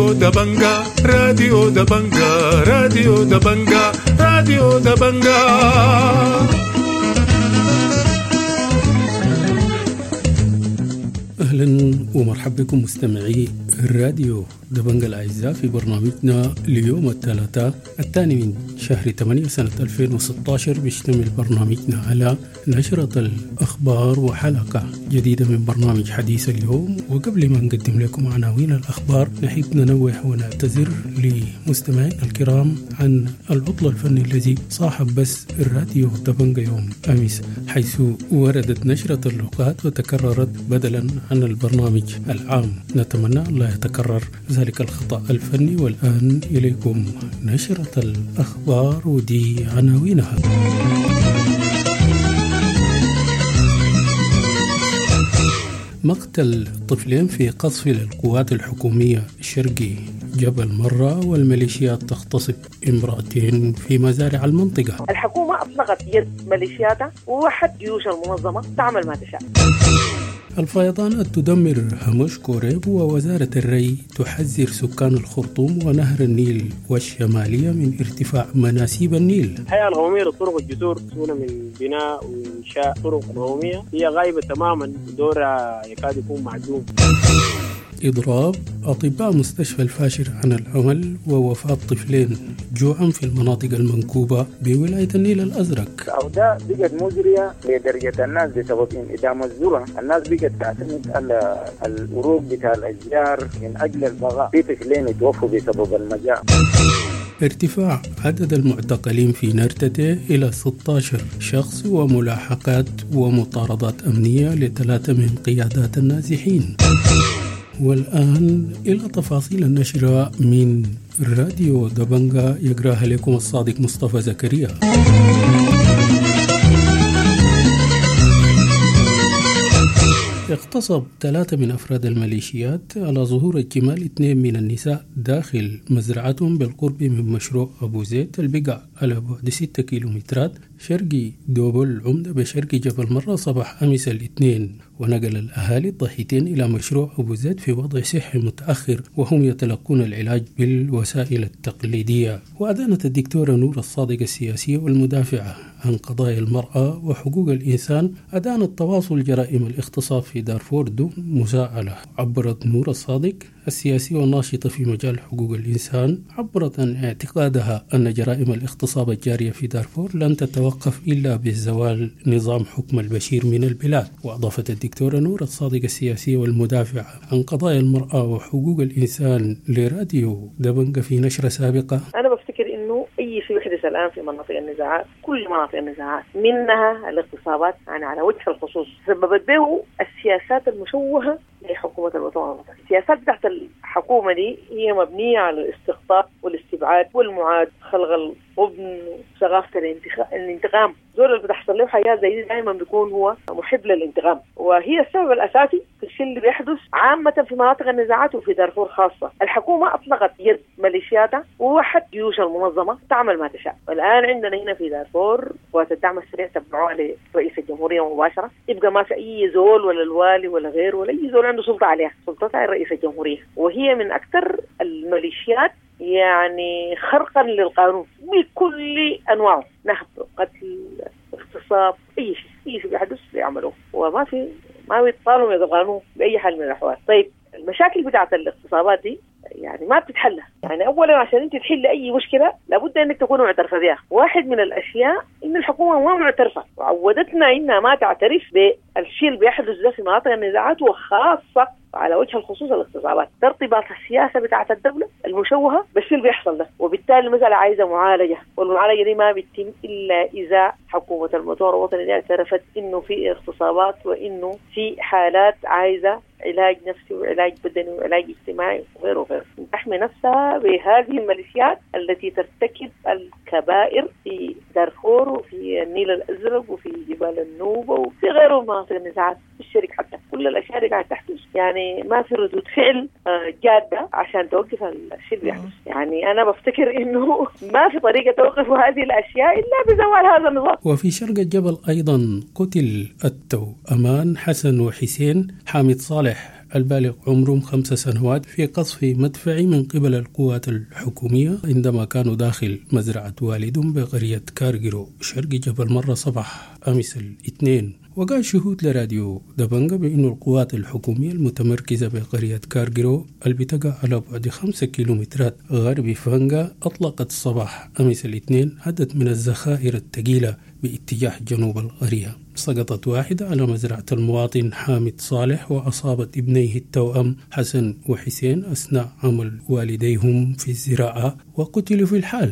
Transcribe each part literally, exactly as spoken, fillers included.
راديو دبنجا راديو دبنجا راديو دبنجا راديو دبنجا. أهلا ومرحبا بكم مستمعي الراديو دبنجا الأعزاء في برنامجنا ليوم الثلاثاء الثاني من شهر ثمانية سنة ألفين وستة عشر. بيشتمل برنامجنا على نشرة الأخبار وحلقة جديدة من برنامج حديث اليوم. وقبل ما نقدم لكم عناوين الأخبار نحب ننوه ونعتذر لمستمعينا الكرام عن العطل الفني الذي صاحب بس الراديو دبنجا يوم أمس، حيث وردت نشرة اللقاءات وتكررت بدلا عن البرنامج العام. نتمنى الله يتكرر ذلك الخطأ الفني. والآن إليكم نشرة الأخبار ودي عناوينها. مقتل طفلين في قصف للقوات الحكومية شرقي جبل مرة، والميليشيات تغتصب امرأتين في مزارع المنطقة. الحكومة أطلقت يد ميليشياتها ووحد جيوش المنظمة تعمل ما تشاء. الفيضانات تدمر هامش كوريب، ووزارة الري تحذر سكان الخرطوم ونهر النيل والشمالية من ارتفاع مناسيب النيل. الحياة القومية للطرق والجسور مسؤولة من بناء وإنشاء طرق قومية هي غايبة تماما، دورها يكاد يكون معدوم. إضراب أطباء مستشفى الفاشر عن العمل، ووفاة طفلين جوعا في المناطق المنكوبة بولاية النيل الأزرق. الأوضاع بقت مزرية لدرجة الناس بسبب انعدام الذرة، الناس بقت تعتمد على الورود بتاع الأشجار من أجل البقاء. في طفلين يتوفوا بسبب المجاعة. ارتفاع عدد المعتقلين في نرتته إلى ستة عشر شخص، وملاحقات ومطاردات أمنية لثلاثة من قيادات النازحين. والآن إلى تفاصيل النشرة من راديو دبنجا، يقراها لكم الصادق مصطفى زكريا. اغتصب ثلاثة من أفراد الميليشيات على ظهور الجمال اثنين من النساء داخل مزرعتهم بالقرب من مشروع أبو زيد البقع على بعد ستة كيلومترات شرقي دوبل العمدة بشرقي جبل مرة صباح أمس الاثنين. ونقل الأهالي الضحيتين إلى مشروع أبو زيد في وضع صحي متأخر، وهم يتلقون العلاج بالوسائل التقليدية. وأدانت الدكتورة نور الصادق السياسية والمدافعة عن قضايا المرأة وحقوق الإنسان أدان التواصل جرائم الاغتصاب في دارفور دون مساءلة. عبرت نور الصادق السياسية والناشطة في مجال حقوق الإنسان عبرت عن اعتقادها أن جرائم الاغتصاب الجارية في دارفور لن تتوقف إلا بزوال نظام حكم البشير من البلاد. وأضافت الدكتورة نور الصادق السياسية والمدافعة عن قضايا المرأة وحقوق الإنسان لراديو دبنجا في نشرة سابقة: أنا بفتكر إنه أي شيء يحدث الآن في مناطق النزاعات، كل مناطق النزاعات منها الاغتصابات يعني على وجه الخصوص سببت به السياسات المشوهة لحكومة الوطن الوطني. السياسات بتاعت الحكومة دي هي مبنية على الاستقطاب والاستبعاد والمعاد، خلق الغبن وثقافة الانتقام. زول اللي بتحصل له حياة زي دي دائما بيكون هو محب للانتقام، وهي السبب الأساسي في الشيء اللي بيحدث عامة في مناطق النزاعات وفي دارفور خاصة. الحكومة أطلقت يد ميليشياتها ووحد جيوش المنظمة تعمل ما تشاء. والآن عندنا هنا في دارفور قوات الدعم السريع تبعوها لرئيس الجمهورية مباشرة، يبقى ما في أي زول ولا الوالي ولا غيره ولا أي زول عنده سلطة عليها، سلطتها رئيس الجمهورية. وهي من أكثر الميليشيات يعني خرقا للقانون بكل أنواعه، نهب، قتل، اغتصاب، أي شيء أي شيء بيحدث بيعملوه، وما في ما بيطالوا من القانون بأي حال من الأحوال. طيب المشاكل بتاعت الاغتصابات دي يعني ما بتتحل. يعني أولا عشان أنت تحل أي مشكلة لابد أنك تكون معترفة بها. واحد من الأشياء إن الحكومة ما معترفة، وعودتنا إنها ما تعترف بالشيء اللي بيحدث ده في مناطق النزاعات، وخاصة على وجه الخصوص الاغتصابات. ارتباط السياسة بتاعت الدولة المشوهة بالشيء اللي بيحصل ده، وبالتالي المسألة عايزة معالجة، والمعالجة دي ما بتتم إلا إذا حكومة المؤتمر الوطني اعترفت إنه في اغتصابات، وإنه في حالات عايزة علاج نفسي وعلاج بدني وعلاج اجتماعي وغيره وغيره. تحمي نفسها بهذه الميليشيات التي ترتكب الكبائر في دارفور وفي النيل الأزرق وفي جبال النوبة وفي غيره من مناطق النزاعات في الشرق. حتى كل الأشياء اللي قاعدة تحدث يعني ما في ردود فعل جادة عشان توقف الشيء اللي يحدث. يعني أنا بفتكر إنه ما في طريقة توقف هذه الأشياء إلا بزوال هذا النظام. وفي شرق الجبل أيضا قتل التوأمان حسن وحسين حامد صالح البالغ عمرهم خمس سنوات في قصف مدفعي من قبل القوات الحكومية عندما كانوا داخل مزرعة والدهم بقرية كارجرو شرق جبل مرة صباح أمس الاثنين. وقال شهود لراديو دبنجة بأن القوات الحكومية المتمركزة بقرية كارجرو البتقع على بعد خمسة كيلومترات غرب فانجا أطلقت صباح أمس الاثنين عدد من الذخائر الثقيلة باتجاه جنوب القرية. سقطت واحدة على مزرعة المواطن حامد صالح وأصابت ابنيه التوأم حسن وحسين أثناء عمل والديهم في الزراعة وقتلوا في الحال.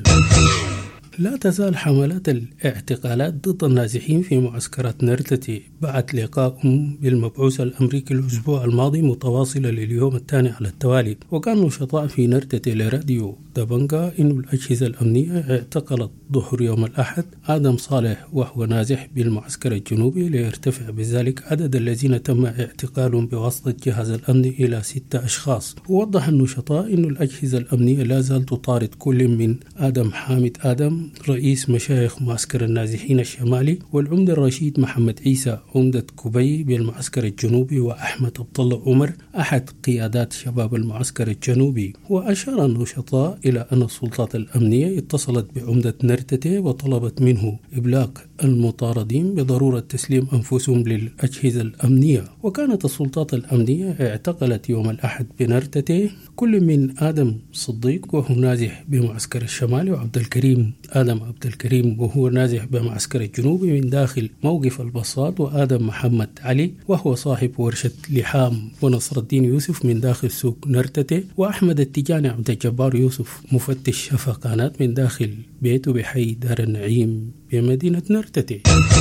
لا تزال حملات الاعتقالات ضد النازحين في معسكرات نرتتي بعد لقائهم بالمبعوث الأمريكي الأسبوع الماضي متواصلة لليوم الثاني على التوالي. وكان نشطاء في نرتتي لراديو دبنجة إن الأجهزة الأمنية اعتقلت ظهر يوم الأحد آدم صالح وهو نازح بالمعسكر الجنوبي ليرتفع بذلك عدد الذين تم اعتقالهم بواسطة الجهاز الأمني إلى ستة أشخاص. ووضح النشطاء إن الأجهزة الأمنية لا زال تطارد كل من آدم حامد آدم رئيس مشايخ معسكر النازحين الشمالي والعمدة الرشيد محمد عيسى عمدة كوبي بالمعسكر الجنوبي وأحمد عبد الله عمر أحد قيادات شباب المعسكر الجنوبي. وأشار النشطاء إلى أن السلطات الأمنية اتصلت بعمدة نرتتي وطلبت منه إبلاغ المطاردين بضرورة تسليم أنفسهم للأجهزة الأمنية. وكانت السلطات الأمنية اعتقلت يوم الأحد بنرتتي كل من آدم صديق وهو نازح بمعسكر الشمالي وعبد الكريم آدم عبد الكريم وهو نازح بمعسكر الجنوبي من داخل موقف البساط وآدم محمد علي وهو صاحب ورشة لحام ونصر الدين يوسف من داخل سوق نرتتي وأحمد التجاني عبد الجبار يوسف مفتش شفقانات من داخل بيته بحي دار النعيم بمدينة نرتتي.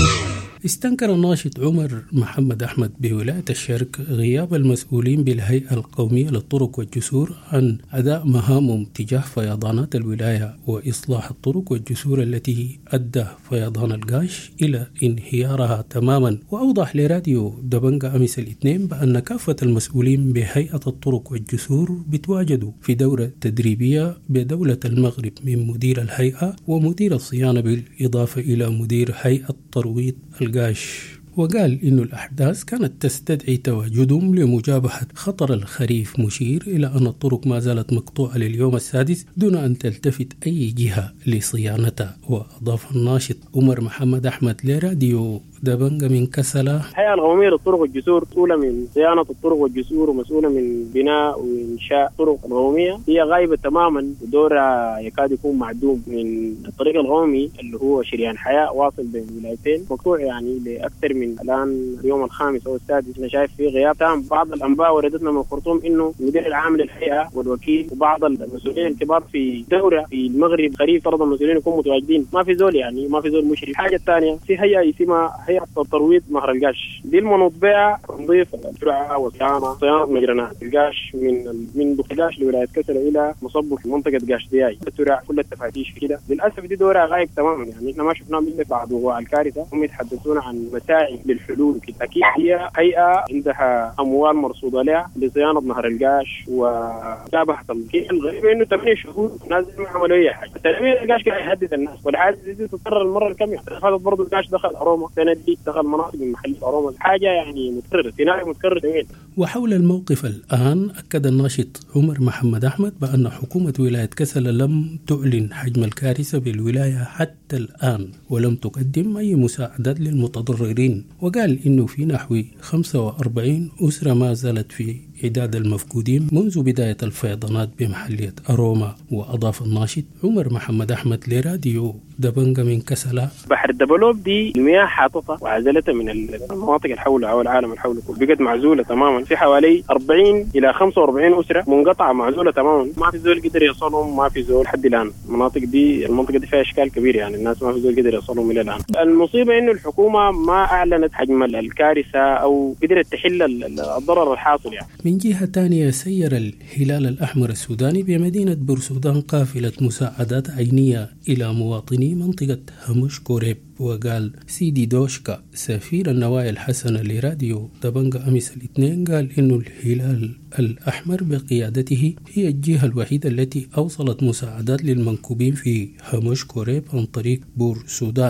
استنكر الناشط عمر محمد أحمد بولاية الشرق غياب المسؤولين بالهيئة القومية للطرق والجسور عن أداء مهامهم تجاه فيضانات الولاية وإصلاح الطرق والجسور التي أدى فيضان القاش إلى انهيارها تماما. وأوضح لراديو دبنجة أمس الاثنين بأن كافة المسؤولين بهيئة الطرق والجسور بتواجدوا في دورة تدريبية بدولة المغرب من مدير الهيئة ومدير الصيانة بالإضافة إلى مدير هيئة ترويض القاش. وقال إن الأحداث كانت تستدعي تواجدهم لمجابهة خطر الخريف مشير إلى أن الطرق ما زالت مقطوعة لليوم السادس دون أن تلتفت أي جهة لصيانتها. وأضاف الناشط عمر محمد أحمد لراديو دبنجة من كسلة الهيئة القومية للطرق والجسور مسؤولة من صيانة الطرق والجسور ومسؤولة من بناء وإنشاء طرق قومية هي غايبة تماما ودورها يكاد يكون معدوم. من الطريق القومي اللي هو شريان حياة واصل بين ولايتين مقطوع يعني لأكثر من الآن اليوم الخامس أو السادس. أنا شايف فيه غياب تام. بعض الأنباء وردتنا من الخرطوم إنه المدير العام للهيئة والوكيل وبعض المسؤولين الكبار في دورة في المغرب خريف فرض المسؤولين يكونوا متواجدين. ما في زول يعني ما في زول مشرف. الحاجة الثانية في هيئة اسمها هيئة ترويض نهر القاش دي المنوط بها تنظيف الترعة والصيانة صيانة مجرنات القاش من من القاش لولاية كسلة إلى مصب في منطقة قاش دياي الترع كل التفاتيش في كده. للأسف دي دورها غايب تماما يعني إحنا ما شفناهم إلا بعد وقوع الكارثة. هم يتحدثون عن مساعي للحلول كده. أكيد هي هيئة عندها أموال مرصودة لها لصيانة نهر القاش ومتابعة الكيل. الغريب إنه ثمانية شهور ناس ما عملوا أي حاجة. تنمية القاش قاعد يهدد الناس والحادث دي تتكرر المرة الكامية. هذا برضو القاش دخل أروما سنة دي دخل مناطق من محل أروما. حاجة يعني متكرر سيناريو متكرر تمام. وحول الموقف الآن أكد الناشط عمر محمد أحمد بأن حكومة ولاية كسلة لم تعلن حجم الكارثة بالولاية حتى الآن ولم تقدم أي مساعدات للمتضررين. وقال إنه في نحو خمسة وأربعين أسرة ما زالت في إعداد المفقودين منذ بداية الفيضانات بمحلية أروما. وأضاف الناشط عمر محمد أحمد لراديو دبنجة من كسلة بحر الدبلوب دي المياه حاططة وعزلتها من المناطق الحولة أو العالم الحولة بقت معزولة تماما. في حوالي أربعين إلى خمسة وأربعين أسرة منقطعة معزولة تماما. ما في زول قدر يصلهم ما في زول لحد الآن. المناطق دي المنطقة دي فيها إشكال كبير يعني الناس ما في زول قدر يصلهم إلى الآن. المصيبة إنه الحكومة ما أعلنت حجم الكارثة أو قدرت تحل الضرر الحاصل يعني. من جهة تانية سير الهلال الأحمر السوداني بمدينة بورسودان قافلة مساعدات عينية إلى مواطني منطقة همش كوريب. وقال سيدي دوشكا سفير النوايا الحسنة لراديو دبنجة أمس الاثنين قال إنه الهلال الأحمر بقيادته هي الجهة الوحيدة التي أوصلت مساعدات للمنكوبين في همش كوريب عن طريق بورسودان.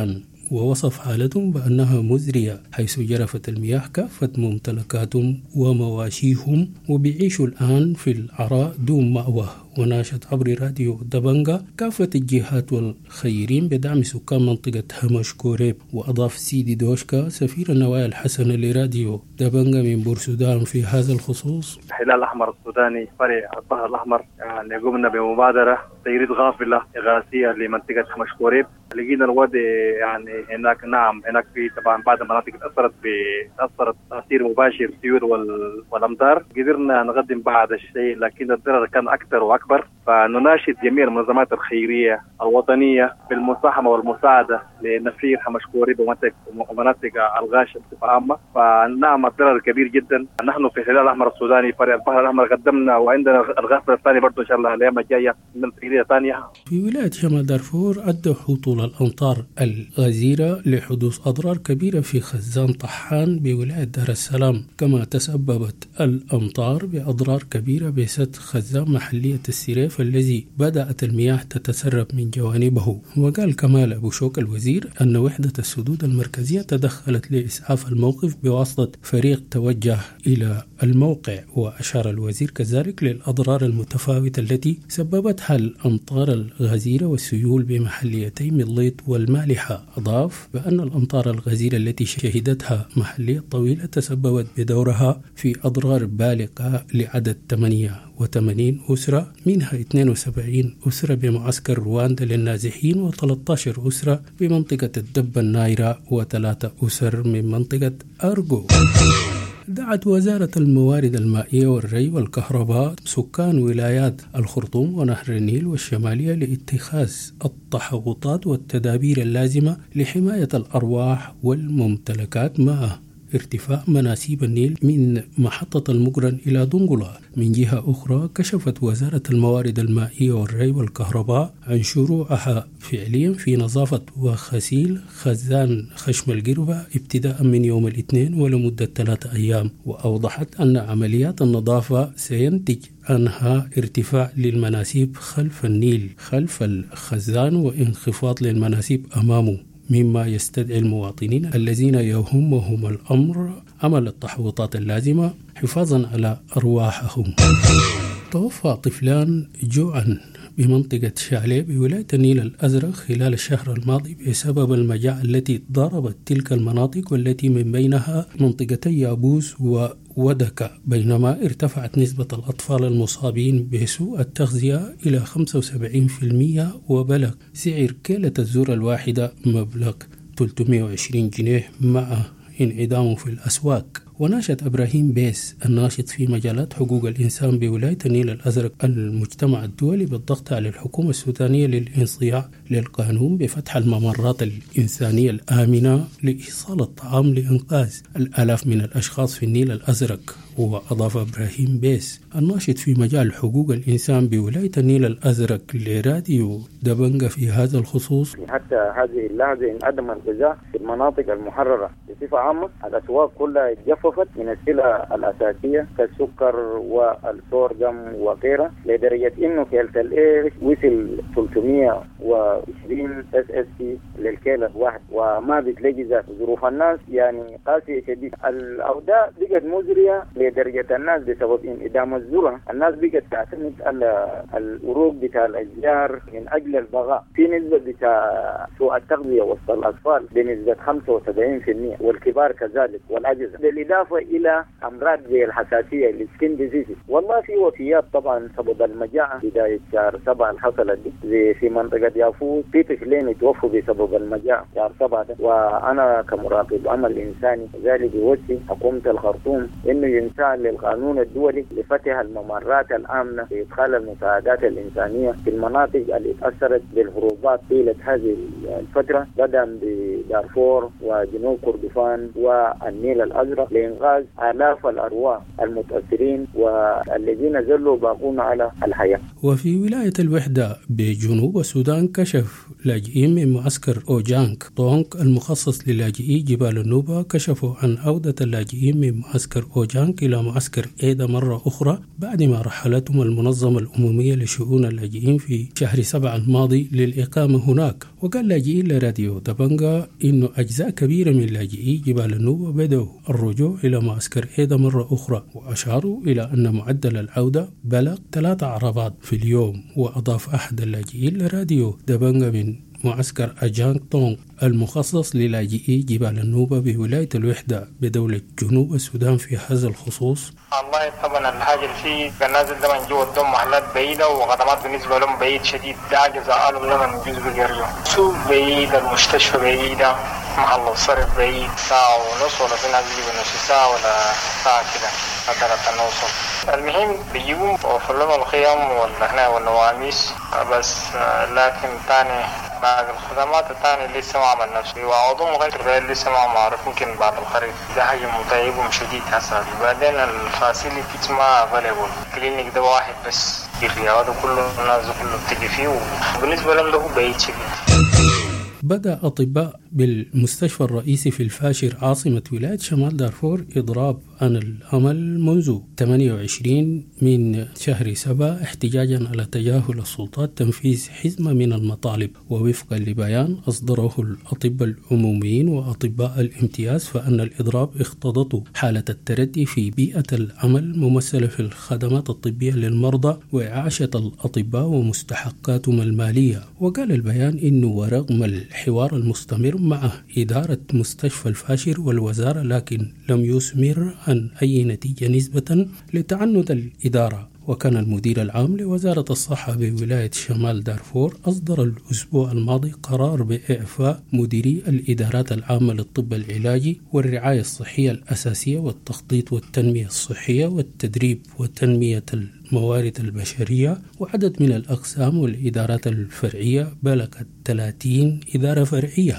ووصف حالتهم بأنها مزرية، حيث جرفت المياه كافة ممتلكاتهم ومواشيهم وبيعيشوا الآن في العراء دون مأوى. وناشد عبر راديو دبنجا كافة الجهات والخيرين بدعم سكان منطقة همش كوريب. وأضاف سيدي دوشكا سفير النوايا الحسنة لراديو دبنجا من بورسودان في هذا الخصوص: الهلال الأحمر السوداني فريق البحر الأحمر يعني قمنا بمبادرة تجريد غافلة إغاثية لمنطقة همش كوريب. لقينا الوضع يعني هناك نعم هناك في طبعا بعض المناطق تأثرت بتأثرت تأثير مباشر السيول والأمطار. قدرنا نقدم بعض الشيء لكن الضرر كان أكثر وأكبر. فنناشد جميع المنظمات الخيرية الوطنية بالمساهمة والمساعدة لنفير همش كوريب ومناطق الغاش بصفة عامة. فنعم الضرر كبير جدا. نحن في الهلال الأحمر السوداني فريق البحر الأحمر قدمنا وعندنا الغافلة الثانية برضو إن شاء الله الأيام الجاية من تقرير ثانية. في ولاية شمال دارفور أدى هطول الأمطار الغزيرة لحدوث أضرار كبيرة في خزان طحان بولاية دار السلام، كما تسببت الأمطار بأضرار كبيرة بسد خزان محلية السريف الذي بدأت المياه تتسرب من جوانبه. وقال كمال أبو شوك الوزير أن وحدة السدود المركزية تدخلت لإسعاف الموقف بواسطة فريق توجه إلى الموقع. وأشار الوزير كذلك للأضرار المتفاوتة التي سببتها الأمطار الغزيرة والسيول بمحليتي مضليط والمالحة. أضاف بأن الأمطار الغزيرة التي شهدتها محلية طويلة تسببت بدورها في أضرار بالغة لعدد ثمانية وثمانين أسرة، منها اثنين وسبعين أسرة بمعسكر رواندا للنازحين وثلاثة عشر أسرة بمنطقة الدبة النايرة وثلاثة أسر من منطقة أرجو. دعت وزارة الموارد المائية والري والكهرباء سكان ولايات الخرطوم ونهر النيل والشمالية لاتخاذ التحوطات والتدابير اللازمة لحماية الأرواح والممتلكات مع ارتفاع مناسيب النيل من محطة المقرن إلى دنقلة. من جهة أخرى كشفت وزارة الموارد المائية والري والكهرباء عن شروعها فعليا في نظافة وغسيل خزان خشم القربة ابتداء من يوم الاثنين ولمدة ثلاثة أيام. وأوضحت أن عمليات النظافة سينتج عنها ارتفاع للمناسيب خلف النيل خلف الخزان وانخفاض للمناسيب أمامه، مما يستدعي المواطنين الذين يهمهم الأمر عمل التحوطات اللازمة حفاظا على أرواحهم. توفى طفلان جوعا بمنطقة شعلي بولاية النيل الأزرق خلال الشهر الماضي بسبب المجاعة التي ضربت تلك المناطق، والتي من بينها منطقتي يابوس وودكا، بينما ارتفعت نسبة الأطفال المصابين بسوء التغذية إلى خمسة وسبعين بالمئة، وبلغ سعر كيلة الذرة الواحدة مبلغ ثلاثمئة وعشرين جنيه مع انعدامه في الأسواق. وناشد إبراهيم بيس الناشط في مجالات حقوق الإنسان بولاية النيل الأزرق المجتمع الدولي بالضغط على الحكومة السودانية للإنصياع للقانون بفتح الممرات الإنسانية الآمنة لإيصال الطعام لإنقاذ الآلاف من الأشخاص في النيل الأزرق. وأضاف إبراهيم بيس الناشط في مجال حقوق الإنسان بولاية النيل الأزرق لراديو دبنجا في هذا الخصوص: حتى هذه اللحظة انعدم الغذاء في المناطق المحررة بصفة عامة. الأسواق كلها اتجففت من السلع الأساسية كالسكر والسورجم وغيرها، لدرجة إنه كيلة الإيش وصل ثلاثمئة وعشرين اس اس سي للكيلة الواحد، وما بتلاقي ذات. ظروف الناس يعني قاسية شديد. الأوضاع بقت مزرية لدرجة الناس بسبب انعدام الذرة. الناس بقت تعتمد على الأروق بتاع الأشجار من أجل البغاء. في نسبة بتاع سوء التغذية وسط الأطفال بنسبة خمسة وسبعين بالمئة، والكبار كذلك والأجهزة، بالإضافة إلى أمراض زي الحساسية السكين ديزيز. والله في وفيات طبعا سبب المجاعة. بداية شهر سبعة الحصلت دي زي في منطقة يافوس في طفلين توفوا بسبب المجاعة شهر سبعة ده. وأنا كمراقب عمل إنساني ذلك بوجه حكومة الخرطوم إنه ينسعى للقانون الدولي لفتح الممرات الآمنة لإدخال المساعدات الإنسانية في المناطق اللي تأثرت بالهروبات طيلة هذه الفترة، بدءا بدارفور وجنوب كردفان والنيل الأزرق لإنقاذ آلاف الأرواح المتأثرين والذين زلوا باقون على الحياة. وفي ولاية الوحدة بجنوب السودان كشف لاجئين من معسكر أوجانك طونك المخصص للاجئي جبال النوبة كشفوا عن عودة اللاجئين من معسكر أوجانك إلى معسكر إيدا مرة أخرى بعد ما رحلتهم المنظمة الأممية لشؤون اللاجئين في شهر سبعة الماضي للإقامة هناك. وقال لاجئين لراديو دبنجا إنه أجزاء كبيرة من لاجئي جبال النوبة بدأوا الرجوع إلى معسكر إيدا مرة أخرى، وأشاروا إلى أن معدل العودة بلغ ثلاثة عربات في اليوم. وأضاف أحد اللاجئين لراديو دبنجا من معسكر أجانك طونغ المخصص للاجئي جبال النوبة بولاية الوحدة بدولة جنوب السودان في هذا الخصوص: والله طبعا الحاجة اللي فيه كان نازل ده من جوا الدم محلات بعيدة وخدمات بالنسبة لهم بعيد شديد، ده عجز قالوا لنا من جزء بيجريهم سوق بعيد، المستشفى بعيدة، محل الصرف بعيد، ساعة ونص ولا في ناس بيجيبوا نص ساعة ولا ساعة كده حتى نوصل. المهم بيجيبوا وفر لهم الخيام والهنا والنواميس بس، لكن تاني باقي الخدمات الثانية لسه ما عمل نفسه وعوضهم غير غير لسه ما معرف، يمكن بعد الخريف. ده حاجة متعبهم شديد هسه. بعدين الفاسيلتيز ما افيلبل، كلينيك ده واحد بس في الرياض وكله الناس كله بتجي فيه، وبالنسبة لهم ده بعيد شديد. بدأ أطباء بالمستشفى الرئيسي في الفاشر عاصمة ولاية شمال دارفور إضراب عن العمل منذ ثمانية وعشرين من شهر سبعة احتجاجا على تجاهل السلطات تنفيذ حزمة من المطالب. ووفقا لبيان أصدره الأطباء العموميين وأطباء الامتياز فأن الإضراب اختضته حالة التردي في بيئة العمل ممثلة في الخدمات الطبية للمرضى وإعاشة الأطباء ومستحقاتهم المالية. وقال البيان إنه ورغم الحوار المستمر مع إدارة مستشفى الفاشر والوزارة لكن لم يثمر عن أي نتيجة نسبة لتعنت الإدارة. وكان المدير العام لوزارة الصحة بولاية شمال دارفور أصدر الأسبوع الماضي قرار بإعفاء مديري الإدارات العامة للطب العلاجي والرعاية الصحية الأساسية والتخطيط والتنمية الصحية والتدريب وتنمية الموارد البشرية وعدد من الأقسام والإدارات الفرعية بلغت ثلاثين إدارة فرعية.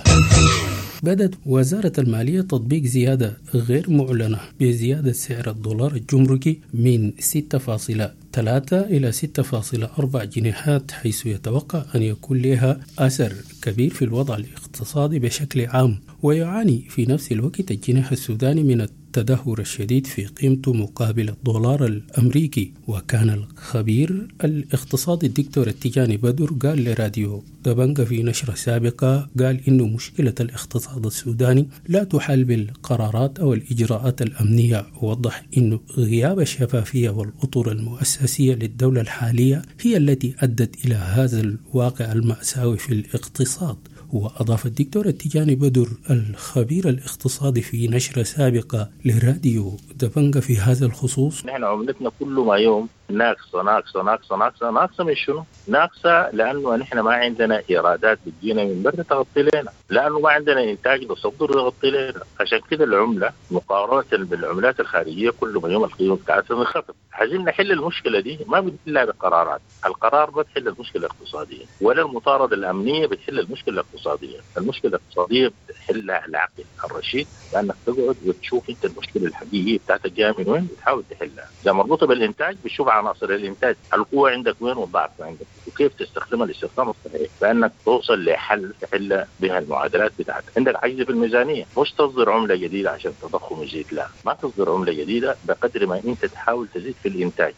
بدأت وزارة المالية تطبيق زيادة غير معلنة بزيادة سعر الدولار الجمركي من ستة فاصلة ثلاثة إلى ستة فاصلة أربعة جنيهات، حيث يتوقع أن يكون لها أثر كبير في الوضع الاقتصادي بشكل عام. ويعاني في نفس الوقت الجنيه السوداني من التدهور الشديد في قيمته مقابل الدولار الأمريكي. وكان الخبير الاقتصادي الدكتور التجاني بدر قال لراديو دبنجا في نشرة سابقة قال إنه مشكلة الاقتصاد السوداني لا تحل بالقرارات أو الإجراءات الأمنية. ووضح إنه غياب الشفافية والأطر المؤسسية للدولة الحالية هي التي أدت إلى هذا الواقع المأساوي في الاقتصاد. وأضاف الدكتور التجاني بدر الخبير الاقتصادي في نشرة سابقة لراديو دبنجا في هذا الخصوص: نحن عملتنا كل ما يوم ناقصة ناقصة ناقصة ناقصة ناقصة من شنو؟ ناقصة لأنه نحن ما عندنا إيرادات بتجينا من برا تغطي لنا، لأنه ما عندنا إنتاج نصدر يغطي لنا. عشان كده العملة مقارنة بالعملات الخارجية كل ما يوم القيمة بتاعتها منخفض. عايزين نحل المشكلة دي، ما بنحلها بقرارات، القرار بتحل المشكلة الاقتصادية ولا المطاردة الأمنية بتحل المشكلة الاقتصادية. المشكلة الاقتصادية بتحلها العقل الرشيد، لأنك تقعد وتشوف أنت المشكلة الحقيقية بتاعتك جاية من وين وتحاول تحلها. إذا مربوطة بالإنتاج بتشوف عناصر الإنتاج، القوة عندك وين والضعف عندك وكيف تستخدمها الاستخدام الصحيح، فإنك توصل لحل تحل بها المعادلات بتاعتك. عندك عجز في الميزانية، مش تصدر عملة جديدة عشان تضخم يزيد، لا ما تصدر عملة جديدة بقدر ما أنت تحاول تزيد في الإنتاج.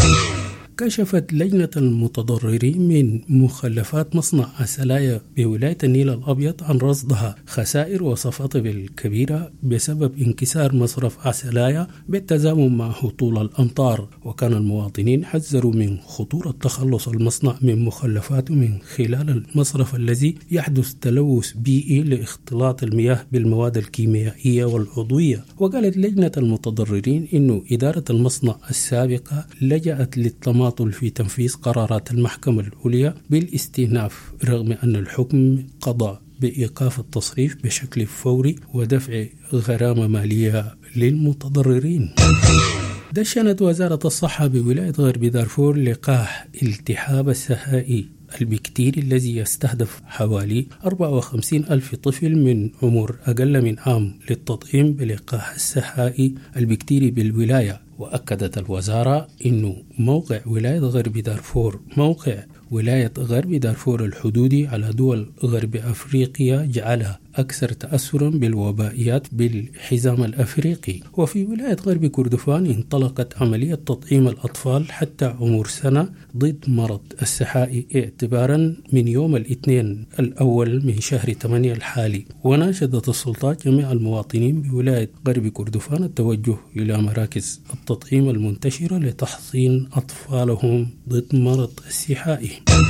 كشفت لجنة المتضررين من مخلفات مصنع السلايا بولاية النيل الأبيض عن رصدها خسائر وصفاتب الكبيرة بسبب انكسار مصرف عسلايا بالتزامن مع هطول الأمطار. وكان المواطنين حذروا من خطورة تخلص المصنع من مخلفاته من خلال المصرف الذي يحدث تلوث بيئي لاختلاط المياه بالمواد الكيميائية والعضوية. وقالت لجنة المتضررين إنه إدارة المصنع السابقة لجأت للتماطل في تنفيذ قرارات المحكمة العليا بالاستئناف، رغم أن الحكم قضى بإيقاف التصريف بشكل فوري ودفع غرامة مالية للمتضررين. دشنت وزارة الصحة بولاية غرب دارفور لقاح التهاب السهائي البكتيري الذي يستهدف حوالي أربعة وخمسين ألف طفل من عمر أقل من عام للتطعيم بلقاح السحائي البكتيري بالولاية. وأكدت الوزارة أنه موقع ولاية غرب دارفور موقع ولاية غرب دارفور الحدودي على دول غرب أفريقيا جعلها أكثر تأثرا بالوبائيات بالحزام الأفريقي. وفي ولاية غرب كردفان انطلقت عملية تطعيم الأطفال حتى عمر سنة ضد مرض السحائي اعتبارا من يوم الاثنين الأول من شهر ثمانية الحالي. وناشدت السلطات جميع المواطنين بولاية غرب كردفان التوجه إلى مراكز التطعيم المنتشرة لتحصين أطفالهم ضد مرض السحائي.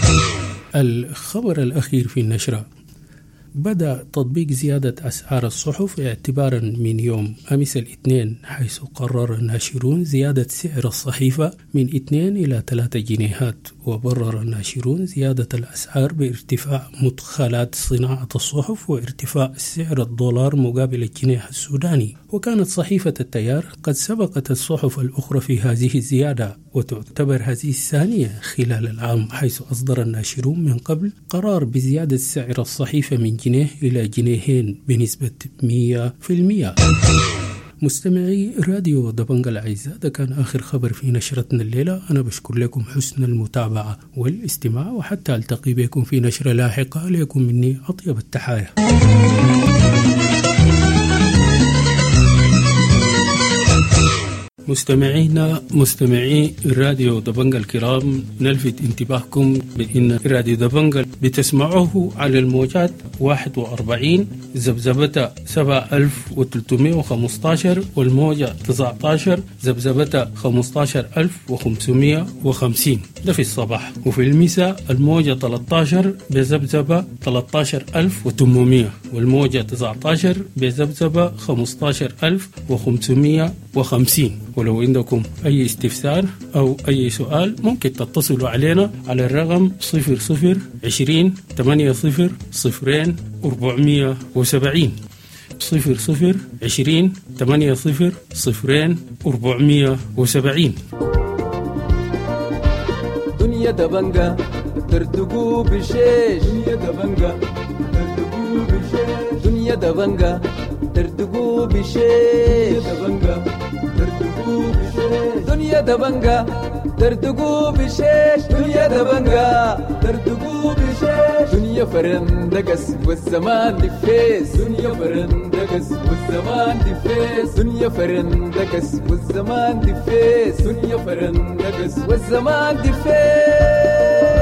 الخبر الأخير في النشرة: بدأ تطبيق زيادة أسعار الصحف اعتبارا من يوم أمس الاثنين، حيث قرر الناشرون زيادة سعر الصحيفة من اثنين إلى ثلاثة جنيهات. وبرر الناشرون زيادة الأسعار بارتفاع مدخلات صناعة الصحف وارتفاع سعر الدولار مقابل الجنيه السوداني. وكانت صحيفة التيار قد سبقت الصحف الأخرى في هذه الزيادة، وتعتبر هذه الثانية خلال العام، حيث أصدر الناشرون من قبل قرار بزيادة سعر الصحيفة من جنيه إلى جنيهين بنسبة مئة بالمئة. مستمعي راديو دبنجة الأعزاء، ده كان آخر خبر في نشرتنا الليلة. أنا بشكر لكم حسن المتابعة والاستماع، وحتى ألتقي بكم في نشرة لاحقة. لكم مني أطيب التحايا. مستمعينا مستمعي راديو دبنجة الكرام، نلفت انتباهكم بأن راديو دبنجة بتسمعوه على الموجات واحد وأربعين زبزبتها سبعة آلاف وثلاثمئة وخمسة عشر، والموجة تسعة عشر زبزبتها خمسة عشر ألف وخمسمئة وخمسين، ده في الصباح. وفي المساء الموجة ثلاثة عشر بزبزبة ثلاثة عشر ألف وثمانمئة، والموجة تسعة عشر بزبزبة خمسة عشر ألف وخمسمئة وخمسين. ولو عندكم أي استفسار أو أي سؤال ممكن تتصلوا علينا على الرقم صفر صفر عشرين ثمانية صفر صفرين أربعمئة وسبعين صفر صفر عشرين ثمانية صفر صفرين أربعمئة وسبعين. دنيا دبنجة ترتقو بالشيش، دنيا دبنجة ترتقو بالشيش، دنيا دبنجة ترتقو بالشيش، دبنجة ترتقو بالشيش، دنيا دبنجة ترتقو بالشيش، دنيا دبنجة ترتقو بالشيش، دنيا فرندقس والزمان دفيس، دنيا فرندقس والزمان دفيس، دنيا فرندقس والزمان دفيس، دنيا فرندقس والزمان دفيس.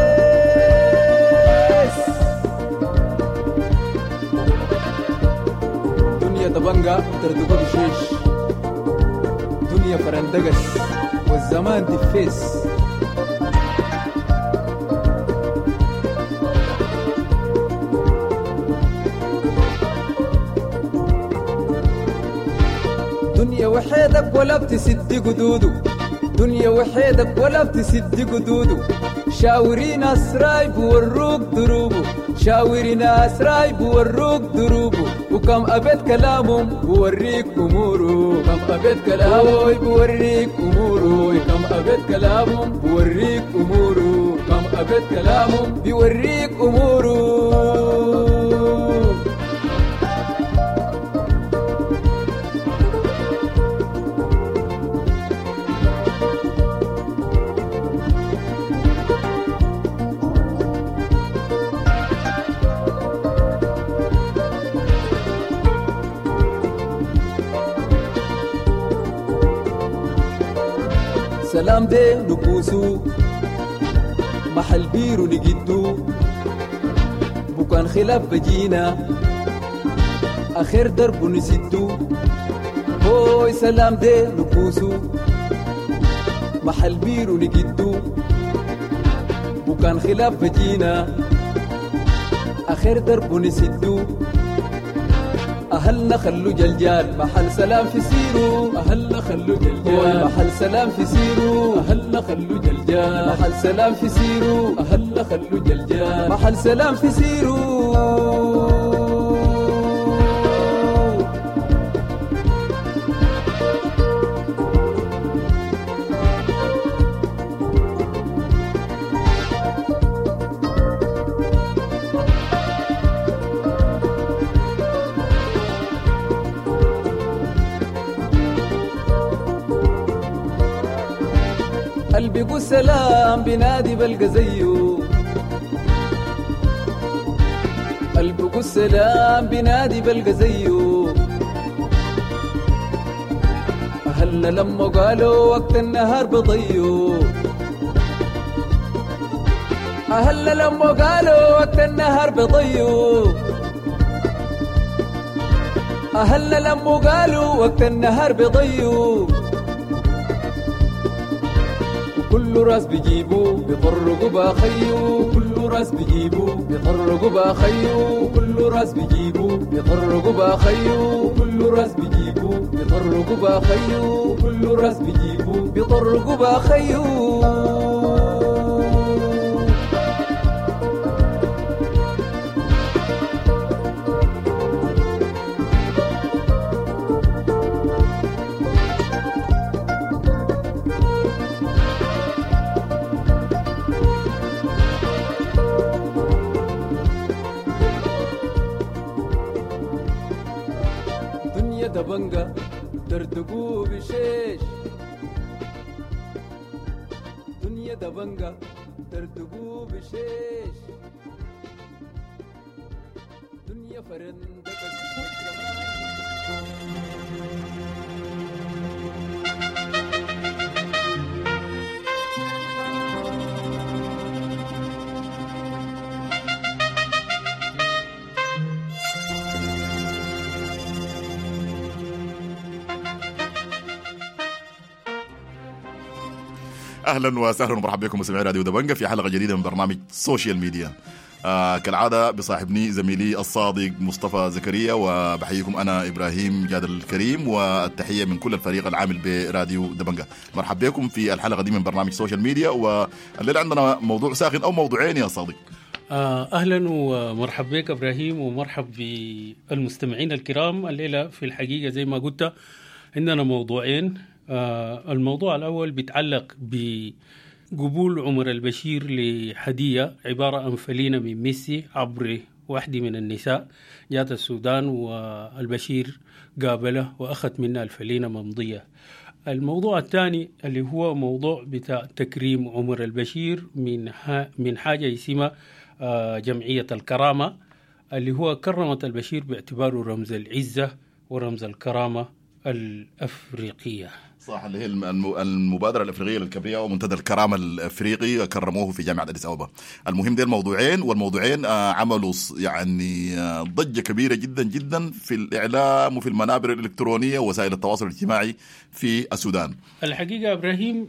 دنيا دبنجة ترتقو بالشيش، دنيا فرندقس والزمان دفيس. دنيا وحيدك ولا بتسد قدودو، دنيا وحيدك ولا بتسد قدودو، شاورين أسراي بوروك دروبو، شاورين أسراي بوروك دروبو، وكم أبد كلامهم بوريك أمورو، كم أبد كلامهم بوريك أمورو، كم أبد كلامهم بوريك أمورو، كم أبد كلامهم بوريك أمورو. سلام ده نبوسو محل بيرو نجدو، بكان خلاف بجينا آخر درب نسدو. هوي سلام ده نبوسو محل بيرو نجدو، بكان خلاف بجينا آخر درب نسدو. أهلنا خلو جلجال محل سلام في سيرو، أهلنا خلو جلجال محل سلام في سيرو، أهلنا خلو جلجال محل سلام في سيرو، أهلنا خلو جلجال محل سلام في سيرو. قلبي قول سلام بنادي بلقى زيه قلبي قول سلام بنادي بلقى زيه أهلنا لما قالوا وقت النهار بضيو أهلنا لما قالوا وقت النهار بضيو أهلنا لما قالوا وقت النهار بضيو وكل راس بيجيبوا بيطرقوا باخيو كل راس بيجيبوا بيطرقوا باخيو كل راس بيجيبوا بيطرقوا باخيو كل راس بيجيبوا بيطرقوا باخيو كل راس بيجيبوا بيطرقوا باخيو دبنجا تردقوا بشيش دنيا دبنجا تردقوا بشيش دنيا فرندك اهلا وسهلا ومرحبا بكم مستمعي راديو دبنجة في حلقه جديده من برنامج سوشيال ميديا. آه كالعاده بصاحبني زميلي الصادق مصطفى زكريا، وبحييكم انا ابراهيم جاد الكريم، والتحيه من كل الفريق العامل براديو دبنجة. مرحبا بكم في الحلقه دي من برنامج سوشيال ميديا، والليله عندنا موضوع ساخن او موضوعين يا صادق. آه اهلا ومرحبا بك ابراهيم، ومرحب بالمستمعين الكرام. الليله في الحقيقه زي ما قلت عندنا موضوعين. آه الموضوع الأول بيتعلق بقبول عمر البشير لهدية عبارة عن فلينة من ميسي عبر واحدة من النساء جات السودان، والبشير قابله وأخذ منها الفلينة ممضية. الموضوع الثاني اللي هو موضوع بتاع تكريم عمر البشير من من حاجة اسمها آه جمعية الكرامة، اللي هو كرمت البشير باعتباره رمز العزة ورمز الكرامة الأفريقية. صح، اللي هي المبادرة الأفريقية للكبرياء ومنتدى الكرامة الأفريقي كرموه في جامعة أديس أبابا. المهم ده الموضوعين، والموضوعين عملوا يعني ضجة كبيرة جدا جدا في الإعلام وفي المنابر الإلكترونية ووسائل التواصل الاجتماعي في السودان. الحقيقة إبراهيم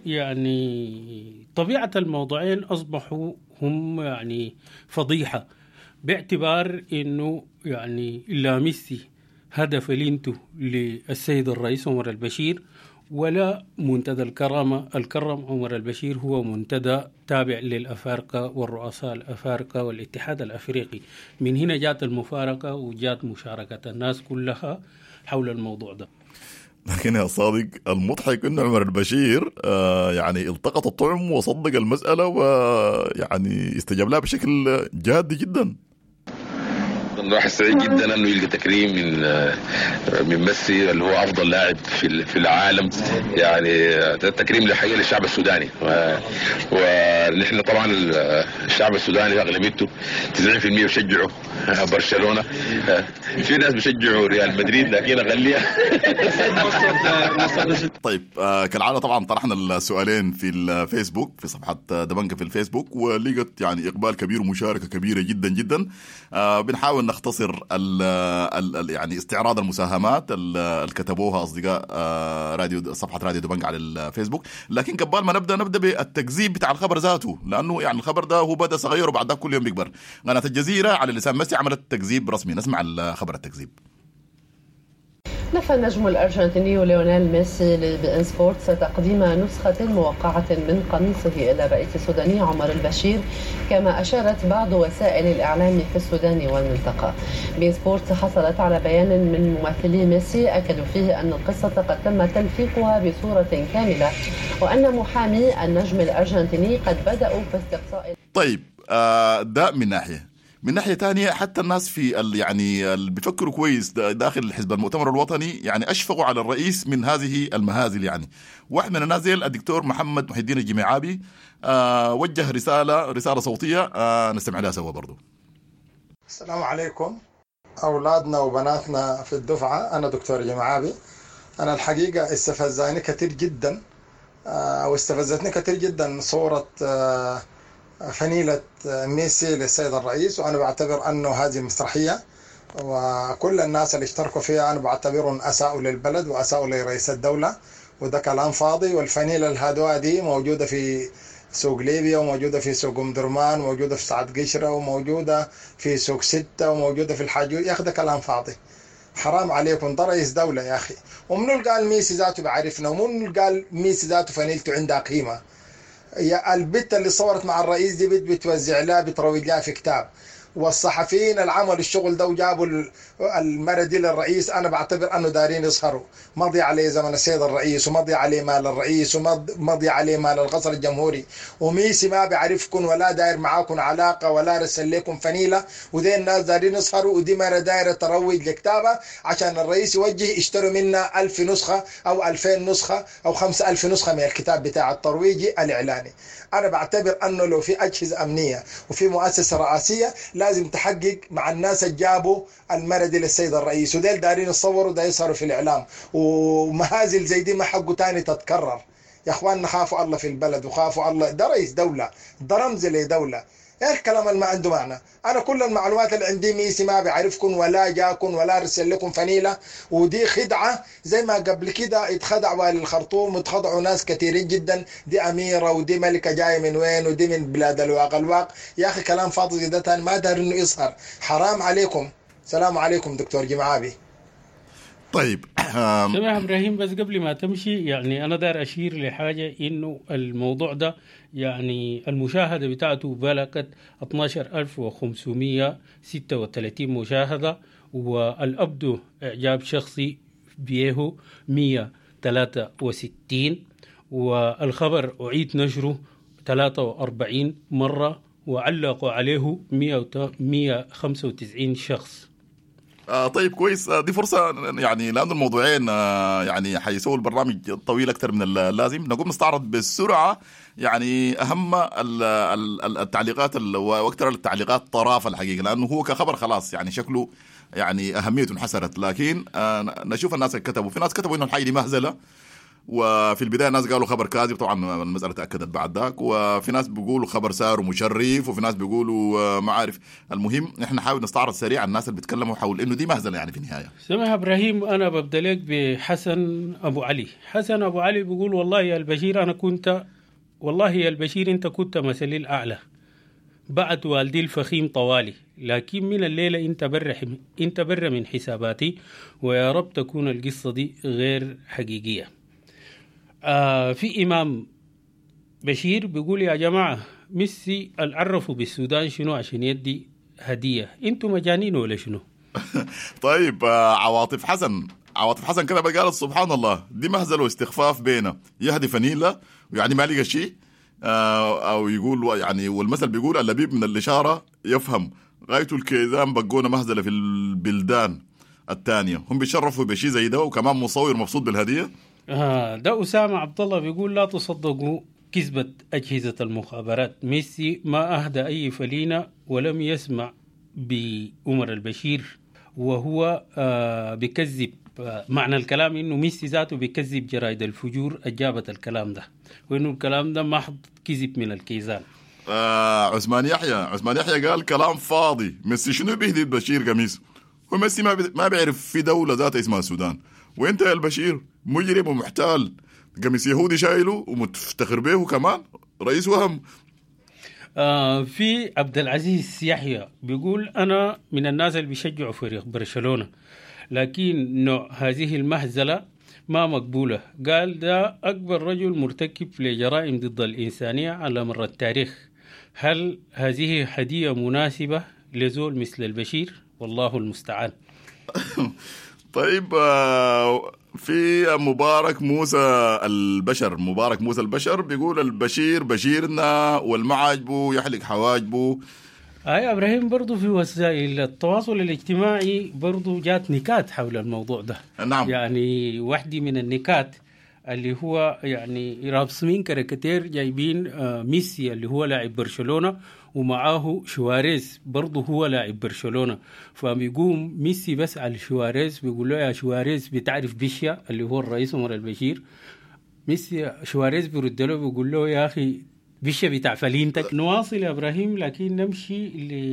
يعني طبيعة الموضوعين أصبحوا هم يعني فضيحة، باعتبار إنه يعني لا ميسي هدف لينته للسيد الرئيس عمر البشير، ولا منتدى الكرامة الكرم عمر البشير هو منتدى تابع للأفارقة والرؤساء الأفارقة والاتحاد الأفريقي. من هنا جات المفارقة وجات مشاركة الناس كلها حول الموضوع ده. لكن يا صادق المضحك إنه عمر البشير آه يعني التقط الطعم وصدق المسألة، ويعني استجاب لها بشكل جاد جدا. الواحد سعيد جدا انه يلقى تكريم من من ميسي اللي هو افضل لاعب في في العالم. يعني تكريم لحقيقه للشعب السوداني، ونحن طبعا الشعب السوداني اغلبيته تسعين بالمئة بيشجعوا برشلونه، في ناس بيشجعوا ريال مدريد لكن اغلبيه. طيب آه كالعاده طبعا طرحنا السؤالين في الفيسبوك في صفحه دبنجة في الفيسبوك، ولقت يعني اقبال كبير ومشاركه كبيره جدا جدا. آه بنحاول نختصر ال ال يعني استعراض المساهمات اللي كتبوها اصدقاء آه راديو صفحه راديو دبنجة على الفيسبوك. لكن قبل ما نبدا نبدا بالتكذيب بتاع الخبر ذاته، لانه يعني الخبر ده هو بدا صغير وبعد ذاك كل يوم بيكبر. قناه الجزيره على لسان ميسي عملت تكذيب رسمي. نسمع الخبر التكذيب. نفى النجم الأرجنتيني ليونيل ميسي بإن سبورتس تقديم نسخة موقعة من قميصه إلى الرئيس السوداني عمر البشير، كما أشارت بعض وسائل الإعلام في السودان والمنطقة. بإن سبورتس حصلت على بيان من ممثلي ميسي أكدوا فيه أن القصة قد تم تلفيقها بصورة كاملة، وأن محامي النجم الأرجنتيني قد بدأوا في استقصاء. طيب آه ده من ناحية. من ناحيه تانية حتى الناس في ال يعني اللي بيفكروا كويس داخل حزب المؤتمر الوطني يعني اشفقوا على الرئيس من هذه المهازل. يعني واحد من النازل الدكتور محمد محي الدين الجميعابي آه وجه رساله رساله صوتيه آه نستمع لها سوا برضو. السلام عليكم اولادنا وبناتنا في الدفعه، انا دكتور جميعابي. انا الحقيقه استفزني كثير جدا آه واستفزتني كثير جدا صوره آه فنيلة ميسي للسيد الرئيس، وأنا بعتبر أنه هذه مسرحية، وكل الناس اللي اشتركوا فيها أنا بعتبرهم أساءوا للبلد وأساءوا لرئيس الدولة، وده كلام فاضي. والفنيلة الهدوء دي موجودة في سوق ليبيا، وموجودة في سوق أم درمان، وموجودة في سعد قشرة، وموجودة في سوق ستة، وموجودة في الحاجوت. يا أخي ده كلام فاضي، حرام عليكم، ده رئيس دولة يا أخي. ومنو اللي قال ميسي ذاته بعرفنا؟ ومنو اللي قال ميسي ذاته فنيلته عندها قيمة؟ يا البت اللي صورت مع الرئيس دي بت بتوزع لها بتروج لها في كتاب، والصحفيين اللي عملوا الشغل ده وجابوا المرة دي للرئيس أنا بعتبر أنه دارين يسهروا. مضي عليه زمن السيد الرئيس، ومضي عليه مال الرئيس، ومضي عليه مال القصر الجمهوري. وميسي ما بيعرفكم ولا داير معاكم علاقة ولا رسل لكم فنيلة، ودي الناس دارين يسهروا، ودي مرة دايرة تروج لكتابة عشان الرئيس يوجه يشتروا منا ألف نسخة أو ألفين نسخة أو خمسة ألف نسخة من الكتاب بتاع الترويجي الإعلاني. أنا بعتبر أنه لو في أجهزة أمنية وفي مؤسسة رئاسية لازم تحقق مع الناس اللي جابوا المرض للسيد الرئيس، وديل دارين يصوروا ده يسهروا في الإعلام، ومهازل زي دي ما حقه تاني تتكرر. يا أخواننا خافوا الله في البلد وخافوا الله، ده رئيس دولة، ده رمز لدولة. ايه الكلام اللي ما عنده معنى؟ انا كل المعلومات اللي عندي ميسي ما بيعرفكم ولا جاكم ولا رسل لكم فنيله، ودي خدعه زي ما قبل كده اتخدع والي الخرطوم واتخدعوا ناس كثيرين جدا، دي اميره ودي ملكه جايه من وين ودي من بلاد الواق الواق. يا اخي كلام فاضي ده تاني ما دار انه يظهر، حرام عليكم. سلام عليكم دكتور جمعابي. طيب سماح ابراهيم، بس قبل ما تمشي يعني انا دار اشير لحاجه، انه الموضوع ده يعني المشاهده بتاعته بلغت اثناشر ألف وخمسمية وستة وثلاثين مشاهده، والابدو اعجاب شخصي بيه مية وثلاثة وستين، والخبر اعيد نشره ثلاثة وأربعين مره، وعلقوا عليه مية وخمسة وتسعين شخص. آه طيب كويس. آه دي فرصة يعني لأن الموضوعين آه يعني حيسووا البرنامج طويل أكثر من اللازم، نقوم نستعرض بسرعة يعني أهم التعليقات وأكثر التعليقات طرافة الحقيقة، لأنه هو كخبر خلاص يعني شكله يعني أهميته انحسرت، لكن آه نشوف الناس اللي كتبوا. في ناس كتبوا إنه الحاجة دي مهزلة، وفي البداية الناس قالوا خبر كاذب، طبعا المسألة تأكدت بعد ذاك، وفي ناس بيقولوا خبر سار ومشرف، وفي ناس بيقولوا ما عارف. المهم نحن نحاول نستعرض سريعا الناس اللي بيتكلموا حول انه دي مهزلة يعني في النهاية. سمح ابراهيم، انا ببدا لك بحسن ابو علي. حسن ابو علي بيقول والله يا البشير انا كنت والله يا البشير انت كنت مثلي الاعلى بعد والدي الفخيم طوالي، لكن من الليلة انت بر انت بر من حساباتي، ويا رب تكون القصة دي غير حقيقية. آه في إمام بشير بيقول يا جماعة ميسي العرفوا بالسودان شنو عشان يدي هدية، انتوا مجانين ولا شنو؟ طيب آه عواطف حسن عواطف حسن كده قالت سبحان الله دي مهزل واستخفاف بينا يهدي فنيلة ويعني ما لقى شيء، آه او يقول يعني والمثل بيقول اللبيب من الإشارة يفهم، غايته الكيزان بقونا مهزلة في البلدان الثانية، هم بيشرفوا بشيء زي ده وكمان مصور مبسوط بالهدية. آه ده أسامة عبد الله بيقول لا تصدقوا كذبة أجهزة المخابرات، ميسي ما أهدى أي فلينة ولم يسمع بأمر البشير، وهو آه بكذب. آه معنى الكلام إنه ميسي ذاته بكذب جرائد الفجور أجابت الكلام ده، وإنه الكلام ده محض كذب من الكيزان. آه عثمان يحيى عثمان يحيى قال كلام فاضي، ميسي شنو بيهدي البشير قميص؟ وميسي ما ما بيعرف في دولة ذاتها اسمها السودان، وانت يا البشير مجرم ومحتال، قميص يهودي شايله ومفتخر به كمان رئيس وهم. آه في عبد العزيز يحيى بيقول أنا من الناس اللي بيشجعوا فريق برشلونة، لكن نوع هذه المهزلة ما مقبولة. قال ده أكبر رجل مرتكب لجرائم ضد الإنسانية على مر التاريخ، هل هذه هدية مناسبة لزول مثل البشير؟ والله المستعان. طيب في مبارك موسى البشر مبارك موسى البشر بيقول البشير بشيرنا والمعاجبه يحلق حواجبه. هاي ابراهيم برضو في وسائل التواصل الاجتماعي برضو جات نكات حول الموضوع ده. نعم. يعني واحدة من النكات اللي هو يعني راسمين كاريكاتير جايبين آه ميسي اللي هو لاعب برشلونة ومعاه شواريز برضه هو لاعب برشلونة، فبيقوم ميسي بس على شواريز بيقول له يا شواريز بتعرف بيشيا اللي هو الرئيس عمر البشير. ميسي شواريز بيرد له بيقول له يا أخي بيشيا بتاع فلينتك. نواصل يا إبراهيم لكن نمشي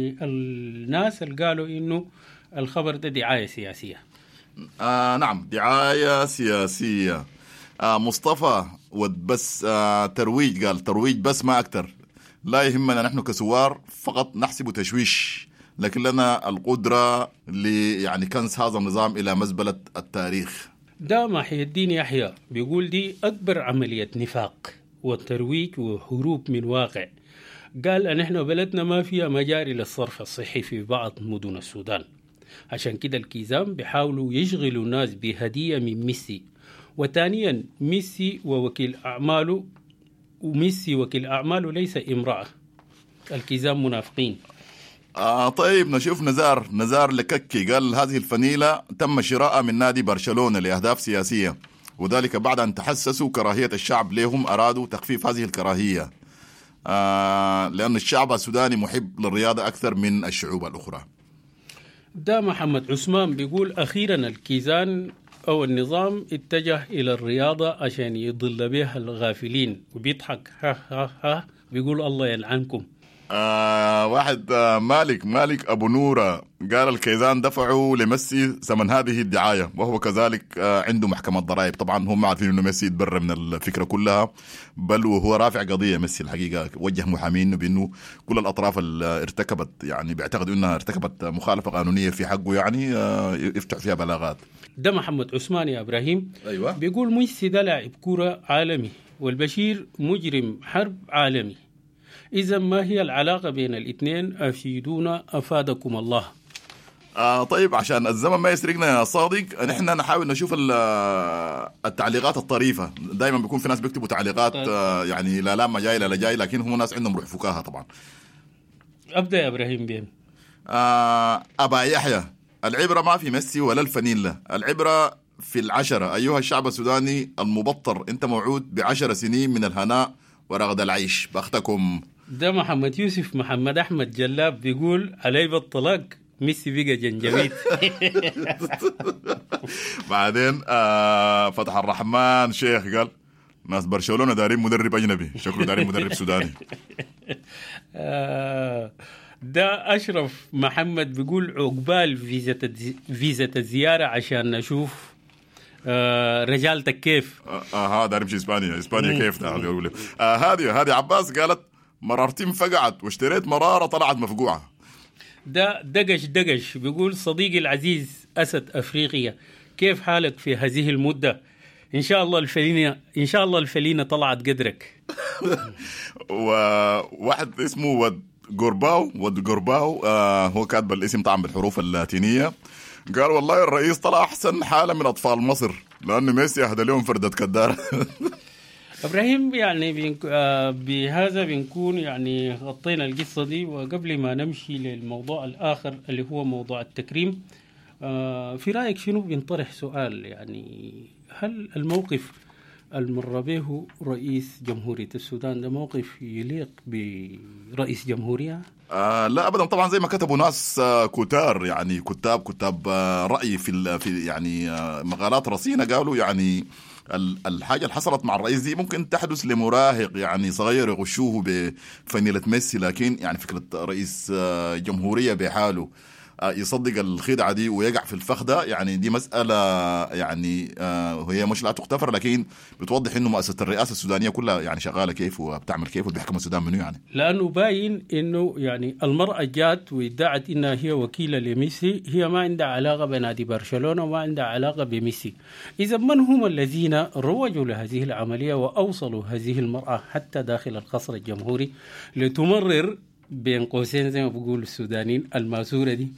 للناس اللي قالوا إنه الخبر ده دعاية سياسية. آه نعم دعاية سياسية. آه مصطفى بس آه ترويج، قال ترويج بس ما أكتر. لا يهمنا نحن كسوار فقط نحسب تشويش، لكن لنا القدرة يعني كنس هذا النظام إلى مزبلة التاريخ. ده محي الدين يحيى بيقول دي أكبر عملية نفاق والترويج وهروب من واقع. قال أن احنا بلدنا ما فيها مجاري للصرف الصحي في بعض مدن السودان، عشان كده الكيزان بيحاولوا يشغلوا الناس بهدية من ميسي. وثانيا ميسي ووكيل أعماله وميسي وكيل أعماله ليس امرأة. الكيزان منافقين. آه طيب نشوف نزار نزار لككي قال هذه الفنيلة تم شراءها من نادي برشلونة لأهداف سياسية، وذلك بعد أن تحسسوا كراهية الشعب لهم أرادوا تخفيف هذه الكراهية آه لأن الشعب السوداني محب للرياضة أكثر من الشعوب الأخرى. ده محمد عثمان بيقول أخيرا الكيزان أو النظام اتجه إلى الرياضة عشان يضل بها الغافلين، وبيضحك ها ها ها بيقول الله يلعنكم. آه واحد آه مالك مالك أبو نورة قال الكيزان دفعوا لميسي ثمن هذه الدعاية، وهو كذلك آه عنده محكمة ضرائب. طبعا هم عارفين إنه ميسي يتبرر من الفكرة كلها، بل وهو رافع قضية. ميسي الحقيقة وجه محامين بأنه كل الأطراف اللي ارتكبت يعني بيعتقدوا إنها ارتكبت مخالفة قانونية في حقه يعني آه يفتح فيها بلاغات. ده محمد عثمان يا إبراهيم. أيوة. بيقول ميسي ده لاعب كرة عالمي والبشير مجرم حرب عالمي، إذا ما هي العلاقة بين الاثنين؟ أفيدونا أفادكم الله. آه طيب عشان الزمن ما يسرقنا يا صادق، نحن نحاول نشوف التعليقات الطريفة. دائما بيكون في ناس بيكتبوا تعليقات آه يعني لا لا ما جاي لا لا جاي، لكن هم ناس عندهم روح فكاهة طبعا. أبدأ يا إبراهيم بين آه أبا يحيى العبرة ما في ميسي ولا الفنيلة، العبرة في العشرة. أيها الشعب السوداني المبطر، أنت موعود بعشر سنين من الهناء ورغد العيش بختكم. ده محمد يوسف محمد أحمد جلاب بيقول علي بالطلاق ميسي بيقى جنجبيت. بعدين آه فتح الرحمن شيخ قال ناس برشلونة دارين مدرب أجنبي، شكله دارين مدرب سوداني. آه ده أشرف محمد بيقول عقبال فيزة فيزة الزيارة عشان نشوف آه رجالتك كيف. اه هذا نمشي اسبانيا اسبانيا كيف ده يقول آه هذه هذه عباس قالت مرارتين فقعت واشتريت مرارة طلعت مفقوعة. ده دقش دقش بيقول صديقي العزيز أسد أفريقيا كيف حالك في هذه المدة؟ إن شاء الله الفلينة إن شاء الله الفلينة طلعت قدرك. وواحد اسمه ود قرباو ود قرباو آه هو كاتب الاسم طبعا بالحروف اللاتينية، قال والله الرئيس طلع أحسن حالة من أطفال مصر لأن ميسي أهدى لهم فردة كدارة. إبراهيم يعني بينك... آه بهذا بنكون يعني غطينا القصة دي. وقبل ما نمشي للموضوع الآخر اللي هو موضوع التكريم، آه في رأيك شنو؟ بنطرح سؤال يعني هل الموقف المر به رئيس جمهورية السودان ده موقف يليق برئيس جمهورية؟ آه لا أبدا طبعا، زي ما كتبوا ناس آه كتار يعني كتاب كتاب آه رأي في في يعني آه مقالات رصينة قالوا يعني الحاجة اللي حصلت مع الرئيس دي ممكن تحدث لمراهق يعني صغير يغشوه بفنيلة ميسي، لكن يعني فكرة رئيس آه جمهورية بحاله يصدق الخدعة دي ويقع في الفخ ده، يعني دي مسألة يعني آه هي مش لا تغتفر، لكن بتوضح إنه مؤسسة الرئاسة السودانية كلها يعني شغالة كيف وبتعمل كيف وبيحكم السودان منه يعني. لأنه باين إنه يعني المرأة جات وادعت إنها هي وكيلة لميسي، هي ما عندها علاقة بنادي برشلونة وما عندها علاقة بميسي. إذا من هم الذين روجوا لهذه العملية وأوصلوا هذه المرأة حتى داخل القصر الجمهوري لتمرر بين قوسين زي ما بقول السودانيين الماسورة دي؟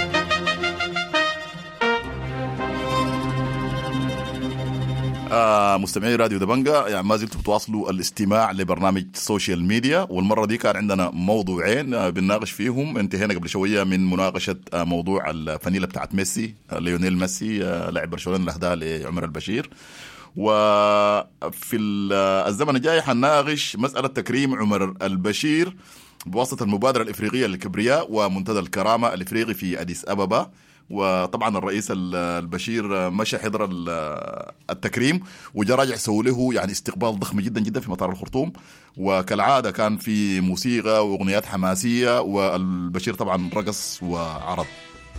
آه مستمعي راديو دبنجة، يعني ما زلتوا بتواصلوا الاستماع لبرنامج سوشيال ميديا، والمرة دي كان عندنا موضوعين بنناقش فيهم. انتهينا قبل شوية من مناقشة موضوع الفانيلة بتاعت ميسي، ليونيل ميسي لاعب برشلونة اللي أهداها لعمر البشير. وفي الزمن الجاي حنناقش مسألة تكريم عمر البشير بواسطة المبادرة الإفريقية للكبرياء ومنتدى الكرامة الإفريقي في أديس أبابا. وطبعا الرئيس البشير مشى حضر التكريم وجا راجع سووا له يعني استقبال ضخم جدا جدا في مطار الخرطوم، وكالعادة كان في موسيقى وأغنيات حماسية، والبشير طبعا رقص وعرض.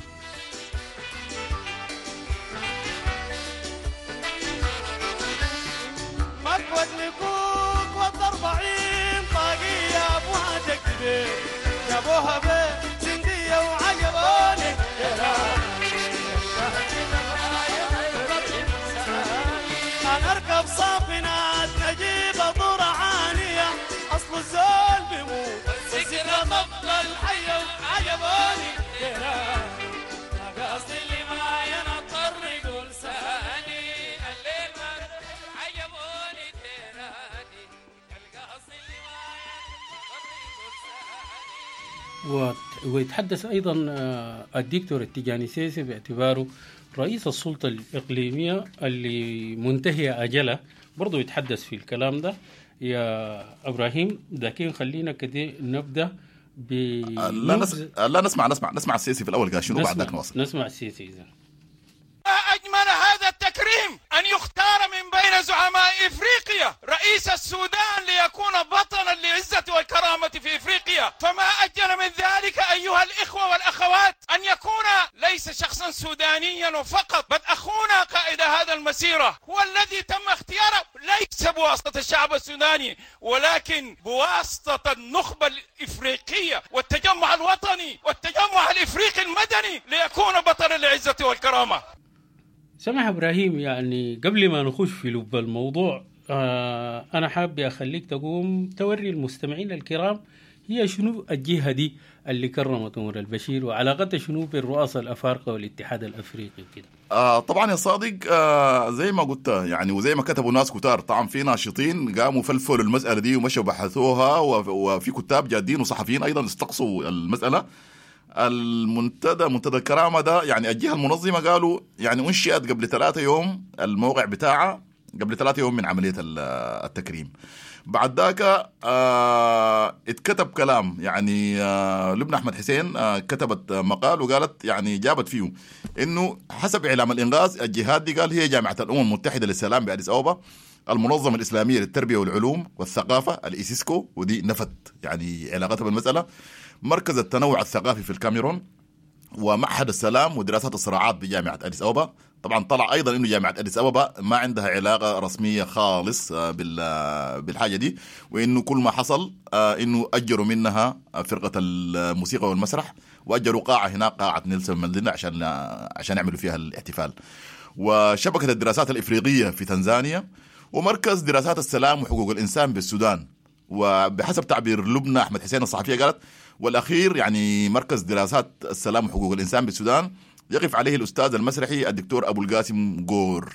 ويتحدث أيضا الدكتور التجاني سيسي باعتباره رئيس السلطة الإقليمية اللي منتهي أجله، برضو يتحدث في الكلام ده يا إبراهيم. لكن خلينا كده نبدأ ب لا, نس... لا نسمع نسمع نسمع السيسي في الأول قال شنو، بعد ذاك نواصل. نسمع السيسي إذا. أجمل هذا التكريم أن يختار من بين زعماء إفريقيا رئيس السودان ليكون بطلا للعزة والكرامة في إفريقيا، فما أجل من ذلك أيها الإخوة والأخوات أن يكون ليس شخصا سودانيا فقط، بل أخونا قائد هذا المسيرة هو الذي تم اختياره ليس بواسطة الشعب السوداني ولكن بواسطة النخبة الإفريقية والتجمع الوطني والتجمع الإفريقي المدني ليكون بطلا للعزة والكرامة. سمح إبراهيم، يعني قبل ما نخش في لب الموضوع آه أنا حابب أخليك تقوم توري المستمعين الكرام هي شنو الجهة دي اللي كرمت عمر البشير وعلاقتها شنو بالرؤساء الأفارقة والاتحاد الأفريقي كده. آه طبعا يا صادق، آه زي ما قلت يعني وزي ما كتبوا ناس كتار، طبعا في ناشطين قاموا فلفلوا المسألة دي ومشوا بحثوها، وفي كتاب جادين وصحفيين أيضا استقصوا المسألة. المنتدى منتدى الكرامة ده يعني الجهة المنظمة قالوا يعني انشئت قبل ثلاثة يوم، الموقع بتاعها قبل ثلاثة يوم من عملية التكريم. بعد ذاك آه اتكتب كلام، يعني آه لبنى أحمد حسين آه كتبت مقال وقالت يعني جابت فيه إنه حسب إعلام الإنغاز الجهات دي قال هي جامعة الأمم المتحدة للسلام بأديس أبابا، المنظمة الإسلامية للتربية والعلوم والثقافة الإيسيسكو ودي نفت يعني علاقتها بالمسألة، مركز التنوع الثقافي في الكاميرون، ومعهد السلام ودراسات الصراعات بجامعة أديس أبابا. طبعا طلع أيضا إنه جامعة أديس أبابا ما عندها علاقة رسمية خالص بالحاجة دي، وإنه كل ما حصل إنه أجروا منها فرقة الموسيقى والمسرح وأجروا قاعة هناك، قاعة نيلسون مانديلا عشان عشان يعملوا فيها الاحتفال. وشبكة الدراسات الإفريقية في تنزانيا، ومركز دراسات السلام وحقوق الإنسان بالسودان. وبحسب تعبير لبنى أحمد حسين الصحفية قالت والأخير يعني مركز دراسات السلام وحقوق الإنسان بالسودان يقف عليه الأستاذ المسرحي الدكتور أبو القاسم غور.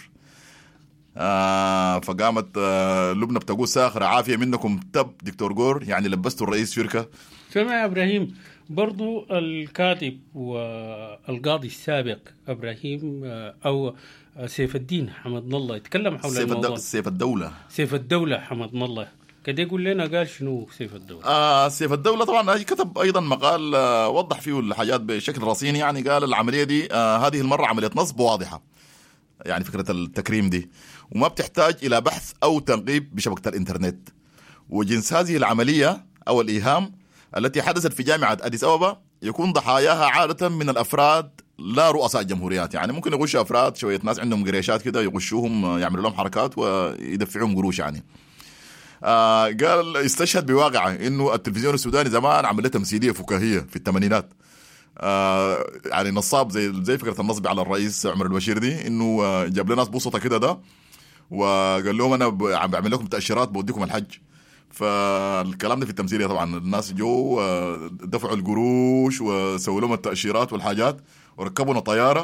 آه فقامت آه لبنى بتقول ساخرة عافية منكم تب دكتور غور، يعني لبستوا الرئيس شركة. سمع إبراهيم برضو الكاتب والقاضي السابق إبراهيم أو سيف الدين حمد الله يتكلم حول سيف الموضوع. سيف الدولة سيف الدولة حمد الله كده يقول لنا قال شنو سيف الدولة. آه سيف الدولة طبعا كتب أيضا مقال آه وضح فيه الحاجات بشكل رصين، يعني قال العملية دي آه هذه المرة عملية نصب واضحة، يعني فكرة التكريم دي وما بتحتاج إلى بحث أو تنقيب بشبكة الإنترنت. وجنس هذه العملية أو الإيهام التي حدثت في جامعة أديس أبابا يكون ضحاياها عادة من الأفراد لا رؤساء جمهوريات، يعني ممكن يغشوا أفراد شوية ناس عندهم قريشات كده يغشوهم يعملوا لهم حركات ويدفعوهم قروش يعني. آه قال استشهد بواقعة إنه التلفزيون السوداني زمان عمل له تمثيلية فكاهية في الثمانينات، آه يعني نصاب زي زي فكرة النصب على الرئيس عمر البشير دي، إنه آه جاب لنا ناس بوسطة كده ده وقال لهم أنا عم بعمل لكم تأشيرات بوديكم الحج. فالكلام ده في التمثيلية طبعا الناس جو دفعوا القروش وسووا لهم التأشيرات والحاجات وركبونا طيارة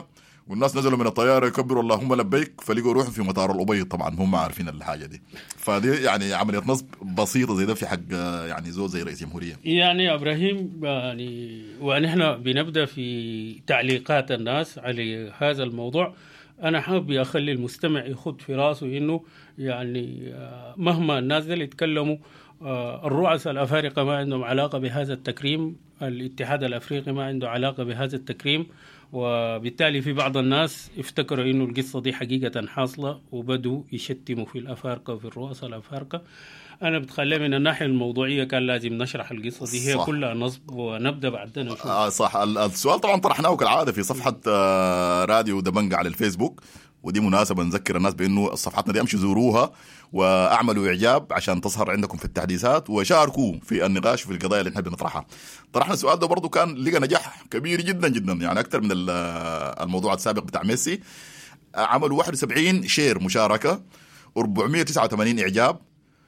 والناس نزلوا من الطياره يكبروا اللهم لبيك، فلقوا روحهم في مطار الأبيض. طبعا هم عارفين الحاجه دي، فدي يعني عمليه نصب بسيطه زي ده في حق يعني زول زي رئيس جمهوريه. يعني يا ابراهيم، يعني ونحن بنبدا في تعليقات الناس على هذا الموضوع. انا حابب اخلي المستمع يخط في راسه انه يعني مهما الناس اللي يتكلموا الرؤساء الافارقه ما عندهم علاقه بهذا التكريم، الاتحاد الافريقي ما عنده علاقه بهذا التكريم، وبالتالي في بعض الناس افتكروا انه القصه دي حقيقه حاصله وبدوا يشتموا في الافارقه وفي الرؤساء الافارقه. انا بتخلي من الناحيه الموضوعيه كان لازم نشرح القصه دي، هي صح. كلها نصب، ونبدا بعدين نشوف. آه صح. السؤال طبعا طرحناه كالعاده في صفحه آه راديو دبنجة على الفيسبوك، ودي مناسبه نذكر الناس بانه صفحتنا دي امشوا زوروها واعملوا اعجاب عشان تظهر عندكم في التحديثات، وشاركوا في النقاش وفي القضايا اللي نحب نطرحها. طرحنا السؤال ده برضو كان لقى نجاح كبير جدا جدا، يعني اكثر من الموضوع السابق بتاع ميسي. عملوا واحد وسبعين شير مشاركه، أربعمية وتسعة وثمانين اعجاب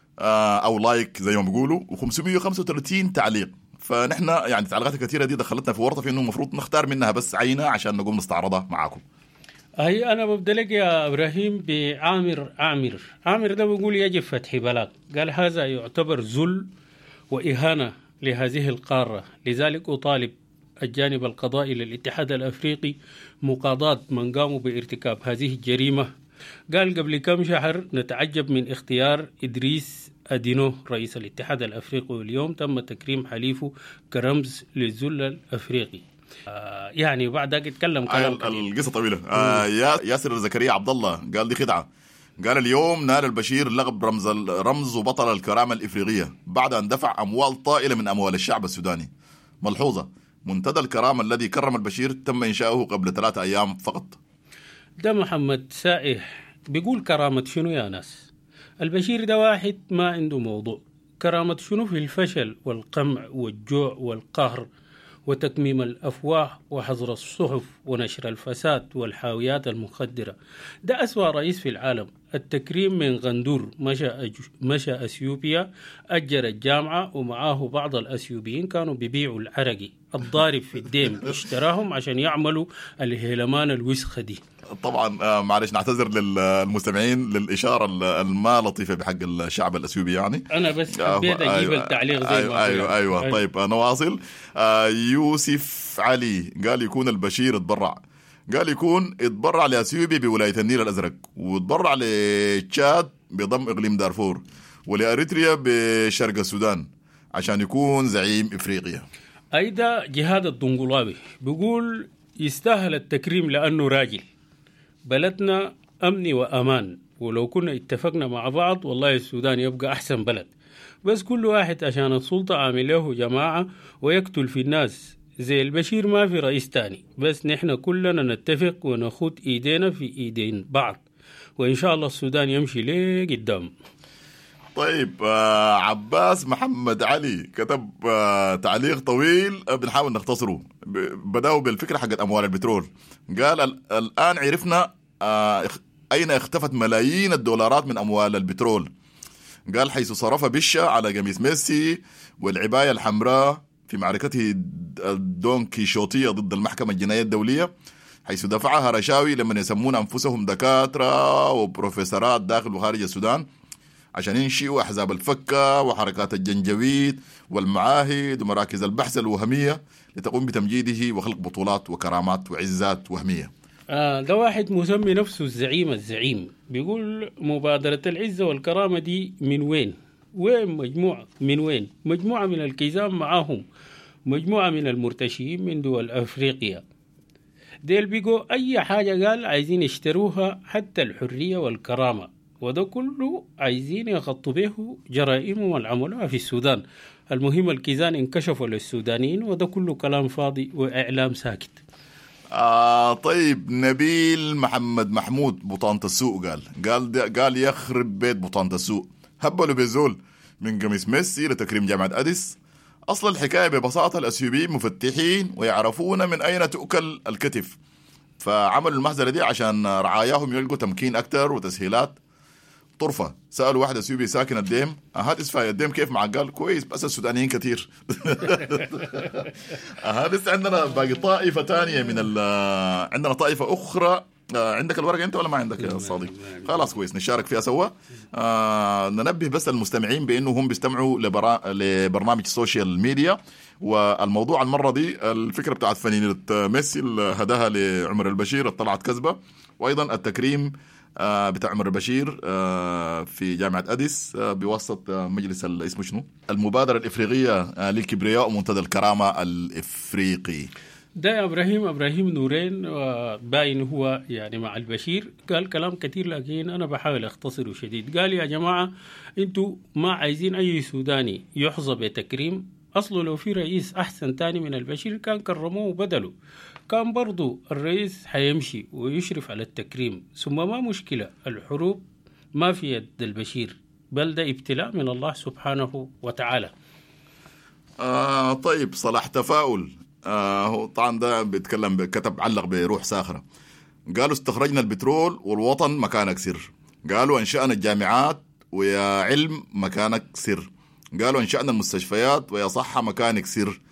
او لايك زي ما بيقولوا، وخمسمية وخمسة وثلاثين تعليق. فنحن يعني التعليقات الكثيره دي دخلتنا في ورطه في انه المفروض نختار منها بس عينه عشان نقوم نستعرضها معاكم. هي أنا ببدأ لك يا إبراهيم بعامر عامر عامر ده بيقول يجب فتح بلاغ. قال هذا يعتبر ذل وإهانة لهذه القارة، لذلك أطالب الجانب القضائي للاتحاد الأفريقي مقاضاة من قاموا بارتكاب هذه الجريمة. قال قبل كم شهر نتعجب من اختيار إدريس أدينو رئيس الاتحاد الأفريقي، واليوم تم تكريم حليفه كرمز للذل الأفريقي. آه يعني بعد ذلك يتكلم كلام القصه طويله. آه ياسر زكريا عبد الله قال دي خدعه. قال اليوم نال البشير لقب رمز رمز وبطل الكرامه الافريقيه بعد ان دفع اموال طائله من اموال الشعب السوداني. ملحوظه: منتدى الكرامه الذي كرم البشير تم انشاؤه قبل ثلاثة ايام فقط. ده محمد سائح بيقول كرامه شنو يا ناس؟ البشير ده واحد ما عنده موضوع. كرامه شنو في الفشل والقمع والجوع والقهر وتكميم الأفواه وحظر الصحف ونشر الفساد والحاويات المخدرة. ده أسوأ رئيس في العالم. التكريم من غندور مشى, أج... مشى أثيوبيا، أجر الجامعة ومعاه بعض الأثيوبيين كانوا بيبيعوا العرقي الضارب في الديم، اشتراهم عشان يعملوا الهيلمان الوسخة دي. طبعا معلش نعتذر للمستمعين للإشارة الما لطيفة بحق الشعب الأثيوبي. يعني أنا بس حبيت أجيب أيوة التعليق زي أيوة, أيوة, أيوة, أيوة. طيب نواصل. آه يوسف علي قال يكون البشير اتبرع. قال يكون اتبرع لأثيوبيا بولاية النيل الأزرق، واتبرع لتشاد بضم إقليم دارفور، ولأريتريا بشرق السودان عشان يكون زعيم إفريقيا. أيضا جهاد الدنقلابي بيقول يستاهل التكريم لأنه راجل. بلدنا أمني وأمان، ولو كنا اتفقنا مع بعض والله السودان يبقى أحسن بلد. بس كل واحد عشان السلطة عامل له جماعة ويقتل في الناس زي البشير. ما في رئيس تاني، بس نحن كلنا نتفق ونخد إيدينا في إيدين بعض، وإن شاء الله السودان يمشي ليه قدام. طيب آه عباس محمد علي كتب آه تعليق طويل بنحاول نختصره. بدأوا بالفكرة حقت أموال البترول. قال الآن عرفنا آه أين اختفت ملايين الدولارات من أموال البترول. قال حيث صرف بشة على قميص ميسي والعباية الحمراء في معركته الدون كيشوتية ضد المحكمة الجنائية الدولية، حيث دفعها رشاوي لمن يسمون أنفسهم دكاترة وبروفيسورات داخل وخارج السودان عشان ينشئوا أحزاب الفكة وحركات الجنجويد والمعاهد ومراكز البحث الوهمية لتقوم بتمجيده وخلق بطولات وكرامات وعزات وهمية. آه ده واحد مسمي نفسه الزعيم الزعيم بيقول مبادرة العزة والكرامة دي من وين؟ وين مجموعة؟ من وين؟ مجموعة من الكيزان معاهم مجموعة من المرتشين من دول أفريقيا. ديل بيقوا أي حاجة قال عايزين يشتروها، حتى الحرية والكرامة، وده كله عايزين يخطوا به جرائمهم والعملها في السودان. المهم الكيزان انكشفوا للسودانيين، وده كله كلام فاضي وإعلام ساكت. آه طيب نبيل محمد محمود بطانة السوق قال قال قال يخرب بيت بطانة السوق، هبلوا بزول من قميص ميسي لتكريم جامعة أديس. أصل الحكاية ببساطة الأثيوبيين مفتحين ويعرفون من أين تؤكل الكتف، فعملوا المحزرة دي عشان رعاياهم يلقوا تمكين أكتر وتسهيلات. طرفة سألوا واحد اثيوبي ساكن الديم هات اسفها الديم كيف معك؟ قال كويس بس السودانيين كثير. هذا عندنا باقي طائفة تانية من عندنا طائفة أخرى. عندك الورقة أنت ولا ما عندك يا صديق؟ خلاص كويس نشارك فيها سوا. آه ننبه بس المستمعين بأنه هم بيستمعوا لبرا... لبرنامج سوشيال ميديا. والموضوع المرة دي الفكرة بتاعت فنانة ميسي اللي هداها لعمر البشير طلعت كذبة، وأيضا التكريم بتاع عمر البشير في جامعة أديس بواسطة مجلس اسمه شنو المبادرة الإفريقية للكبرياء ومنتدى الكرامة الإفريقي. ده يا إبراهيم إبراهيم نورين باين هو يعني مع البشير قال كلام كتير، لكن أنا بحاول أختصره شديد. قال يا جماعة أنتوا ما عايزين أي سوداني يحظى بتكريم، أصله لو في رئيس أحسن تاني من البشير كان كرموه وبدلوا، كان برضو الرئيس حيمشي ويشرف على التكريم. ثم ما مشكلة الحروب ما في يد البشير، بل ده ابتلاء من الله سبحانه وتعالى. آه طيب صلاح تفاؤل آه طبعا ده بيتكلم كتب علق بروح ساخرة. قالوا استخرجنا البترول والوطن مكانك سر، قالوا انشأنا الجامعات ويا علم مكانك سر، قالوا انشأنا المستشفيات ويا صحة مكانك سر.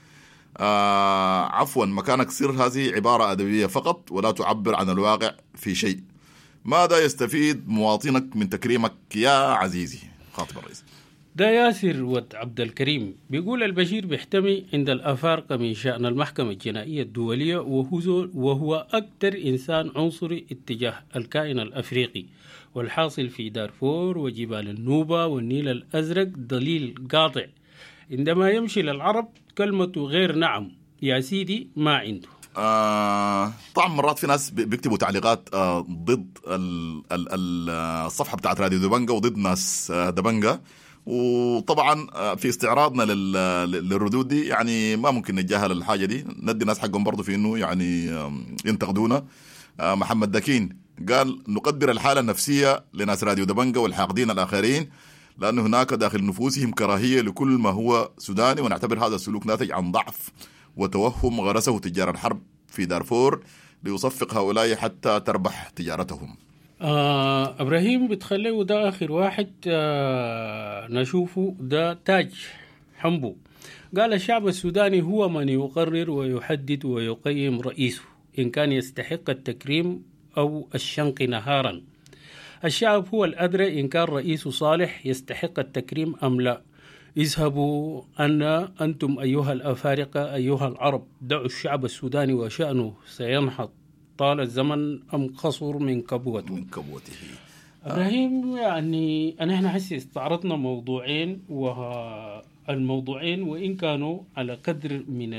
آه عفوا مكانك سر هذه عبارة أدبية فقط ولا تعبر عن الواقع في شيء. ماذا يستفيد مواطنك من تكريمك يا عزيزي؟ خاطب الرئيس. ده ياسر ود عبد الكريم بيقول البشير بيحتمي عند الأفارقة من شأن المحكمة الجنائية الدولية، وهو, وهو أكثر إنسان عنصري اتجاه الكائن الأفريقي، والحاصل في دارفور وجبال النوبة والنيل الأزرق دليل قاطع. عندما يمشي للعرب كلمته غير نعم يا سيدي ما عنده. آه طبعا مرات في ناس بيكتبوا تعليقات آه ضد ال ال ال الصفحة بتاعت راديو دبنجة وضد ناس آه دبنجة، وطبعا في استعراضنا للردود دي يعني ما ممكن نتجاهل الحاجة دي، ندي ناس حقهم برضو في انه يعني ينتقدونا. آه محمد دكين قال نقدر الحالة النفسية لناس راديو دبنجة والحاقدين الآخرين، لأن هناك داخل نفوسهم كراهية لكل ما هو سوداني، ونعتبر هذا السلوك ناتج عن ضعف وتوهم غرسه تجار الحرب في دارفور ليصفق هؤلاء حتى تربح تجارتهم. آه إبراهيم بتخليه ده آخر واحد آه نشوفه، ده تاج حمبو. قال الشعب السوداني هو من يقرر ويحدد ويقيم رئيسه إن كان يستحق التكريم أو الشنق نهارا. الشعب هو الأدرى إن كان رئيسه صالح يستحق التكريم أم لا. اذهبوا أن أنتم أيها الأفارقة أيها العرب دعوا الشعب السوداني وشأنه سينحط طال الزمن أم قصر من كبوته من كبوته. إبراهيم يعني أنا هنا حسي استعرضنا موضوعين، والموضوعين وإن كانوا على قدر من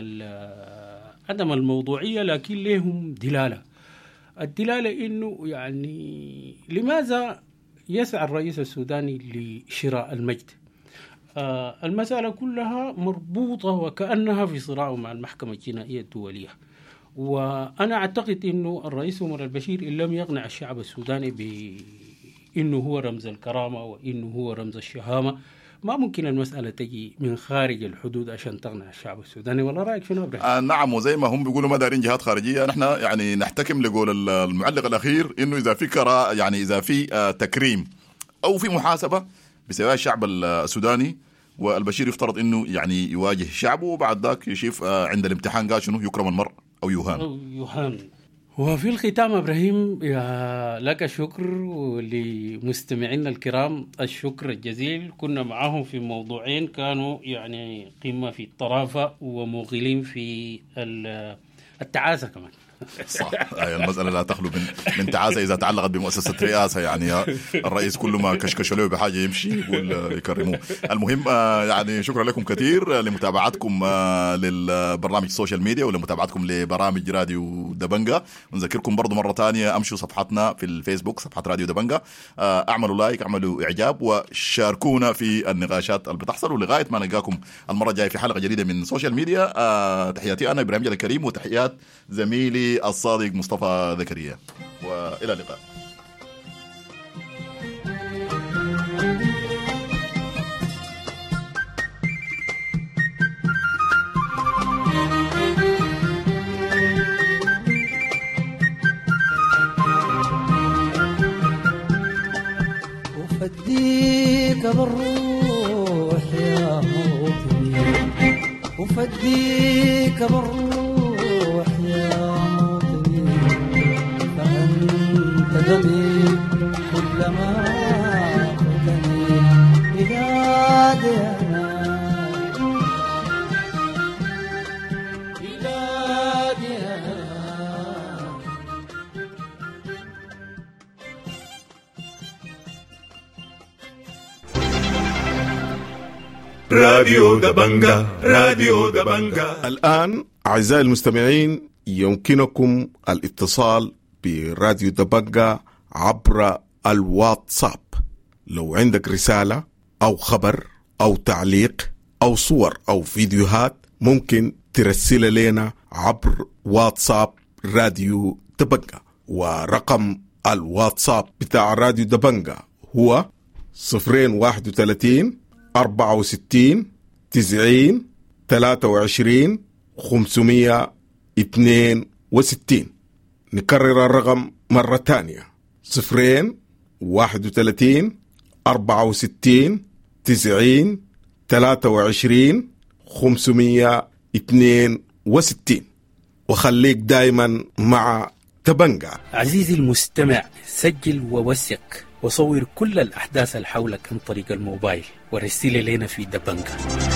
عدم الموضوعية لكن لهم دلالة. الدلالة إنه يعني لماذا يسعى الرئيس السوداني لشراء المجد؟ آه المسألة كلها مربوطة وكأنها في صراع مع المحكمة الجنائية الدولية. وأنا أعتقد إنه الرئيس عمر البشير إن لم يقنع الشعب السوداني بإنه هو رمز الكرامة وإنه هو رمز الشهامة، ما ممكن المسألة تجي من خارج الحدود عشان تقنع الشعب السوداني. ولا رأيك شنو إبراهيم؟ آه نعم، وزي ما هم بيقولوا ما دارين جهات خارجية، نحن يعني نحتكم لقول المعلق الأخير إنه إذا في كرا يعني إذا في آه تكريم أو في محاسبة بسبب الشعب السوداني، والبشير يفترض إنه يعني يواجه شعبه وبعد ذاك يشوف آه عند الامتحان قال شنو يكرم المرء أو يهان. أو يهان. وفي الختام إبراهيم يا لك الشكر، ولمستمعينا الكرام الشكر الجزيل. كنا معهم في موضوعين كانوا يعني قمة في الطرافة وموغلين في التعاسة كمان. صح، هي المسألة لا تخلو من من تعاسة إذا تعلقت بمؤسسة رئاسة، يعني الرئيس كل ما كشكش له بحاجة يمشي يقول يكرموه. المهم يعني شكرا لكم كثير لمتابعتكم للبرنامج السوشيال ميديا ولمتابعتكم لبرامج راديو دبنجة. ونذكركم برضو مرة تانية أمشوا صفحتنا في الفيسبوك صفحة راديو دبنجة، اعملوا لايك اعملوا إعجاب وشاركونا في النقاشات اللي بتحصل. ولغاية ما نلقاكم المرة الجاية في حلقة جديدة من سوشيال ميديا، تحياتي أنا إبراهيم جل الكريم وتحيات زميلي الصادق مصطفى ذكريا، وإلى اللقاء. وفد بالروح يا موطني وفديك بالروح يا موطني فأنت دمي كلما فتني بلادي أنا بلادي أنا. راديو دبنجا راديو دبنجا. الآن أعزائي المستمعين يمكنكم الاتصال براديو دبنجا عبر الواتساب. لو عندك رسالة أو خبر أو تعليق أو صور أو فيديوهات ممكن ترسل لنا عبر واتساب راديو دبنجا. ورقم الواتساب بتاع راديو دبنجا هو صفرين واحد وثلاثين أربعة وستين تسعين ثلاثة وعشرين خمسمية اثنين وستين. نكرر الرقم مرة تانية صفرين واحد وثلاثين أربعة وستين تسعين ثلاثة وعشرين خمسمية اثنين وستين. وخليك دايما مع دبنجا. عزيزي المستمع، سجل ووثق وصور كل الأحداث اللي حولك عن طريق الموبايل ورسل لنا في دبنجا.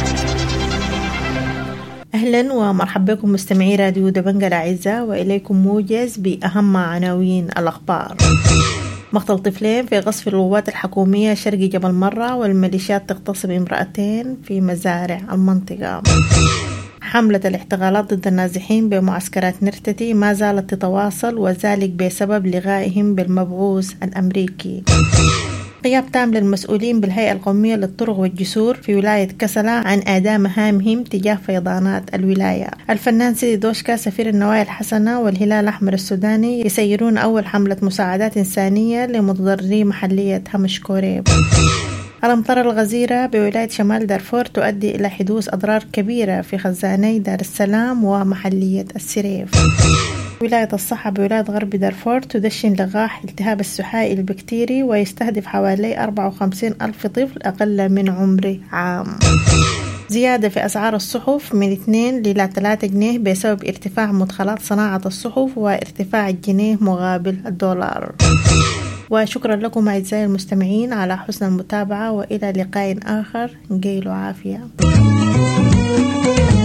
أهلا ومرحبا بكم مستمعي راديو دبنجا الأعزاء، وإليكم موجز بأهم عناوين الأخبار. مقتل طفلين في غصف القوات الحكومية شرقي جبل مرة، والميليشيات تغتصب امرأتين في مزارع المنطقة. حملة الاحتغالات ضد النازحين بمعسكرات نرتتي ما زالت تتواصل، وذلك بسبب لغائهم بالمبعوث الأمريكي. غياب تام للمسؤولين بالهيئة القومية للطرق والجسور في ولاية كسلة عن أداء مهامهم تجاه فيضانات الولاية. الفنان سيدي دوشكا سفير النوايا الحسنة والهلال الأحمر السوداني يسيرون أول حملة مساعدات إنسانية لمتضرري محلية همشكوريب. الأمطار الغزيرة بولاية شمال دارفور تؤدي إلى حدوث أضرار كبيرة في خزاني دار السلام ومحلية السريف. ولاية الصحة بولاية غرب دارفور تدشن لقاح التهاب السحائي البكتيري ويستهدف حوالي أربعة وخمسين ألف طفل أقل من عمر عام. زيادة في أسعار الصحف من اثنين إلى ثلاثة جنيه بسبب ارتفاع مدخلات صناعة الصحف وارتفاع الجنيه مقابل الدولار. وشكرا لكم أعزائي المستمعين على حسن المتابعة، وإلى لقاء آخر. نجيلوا عافية.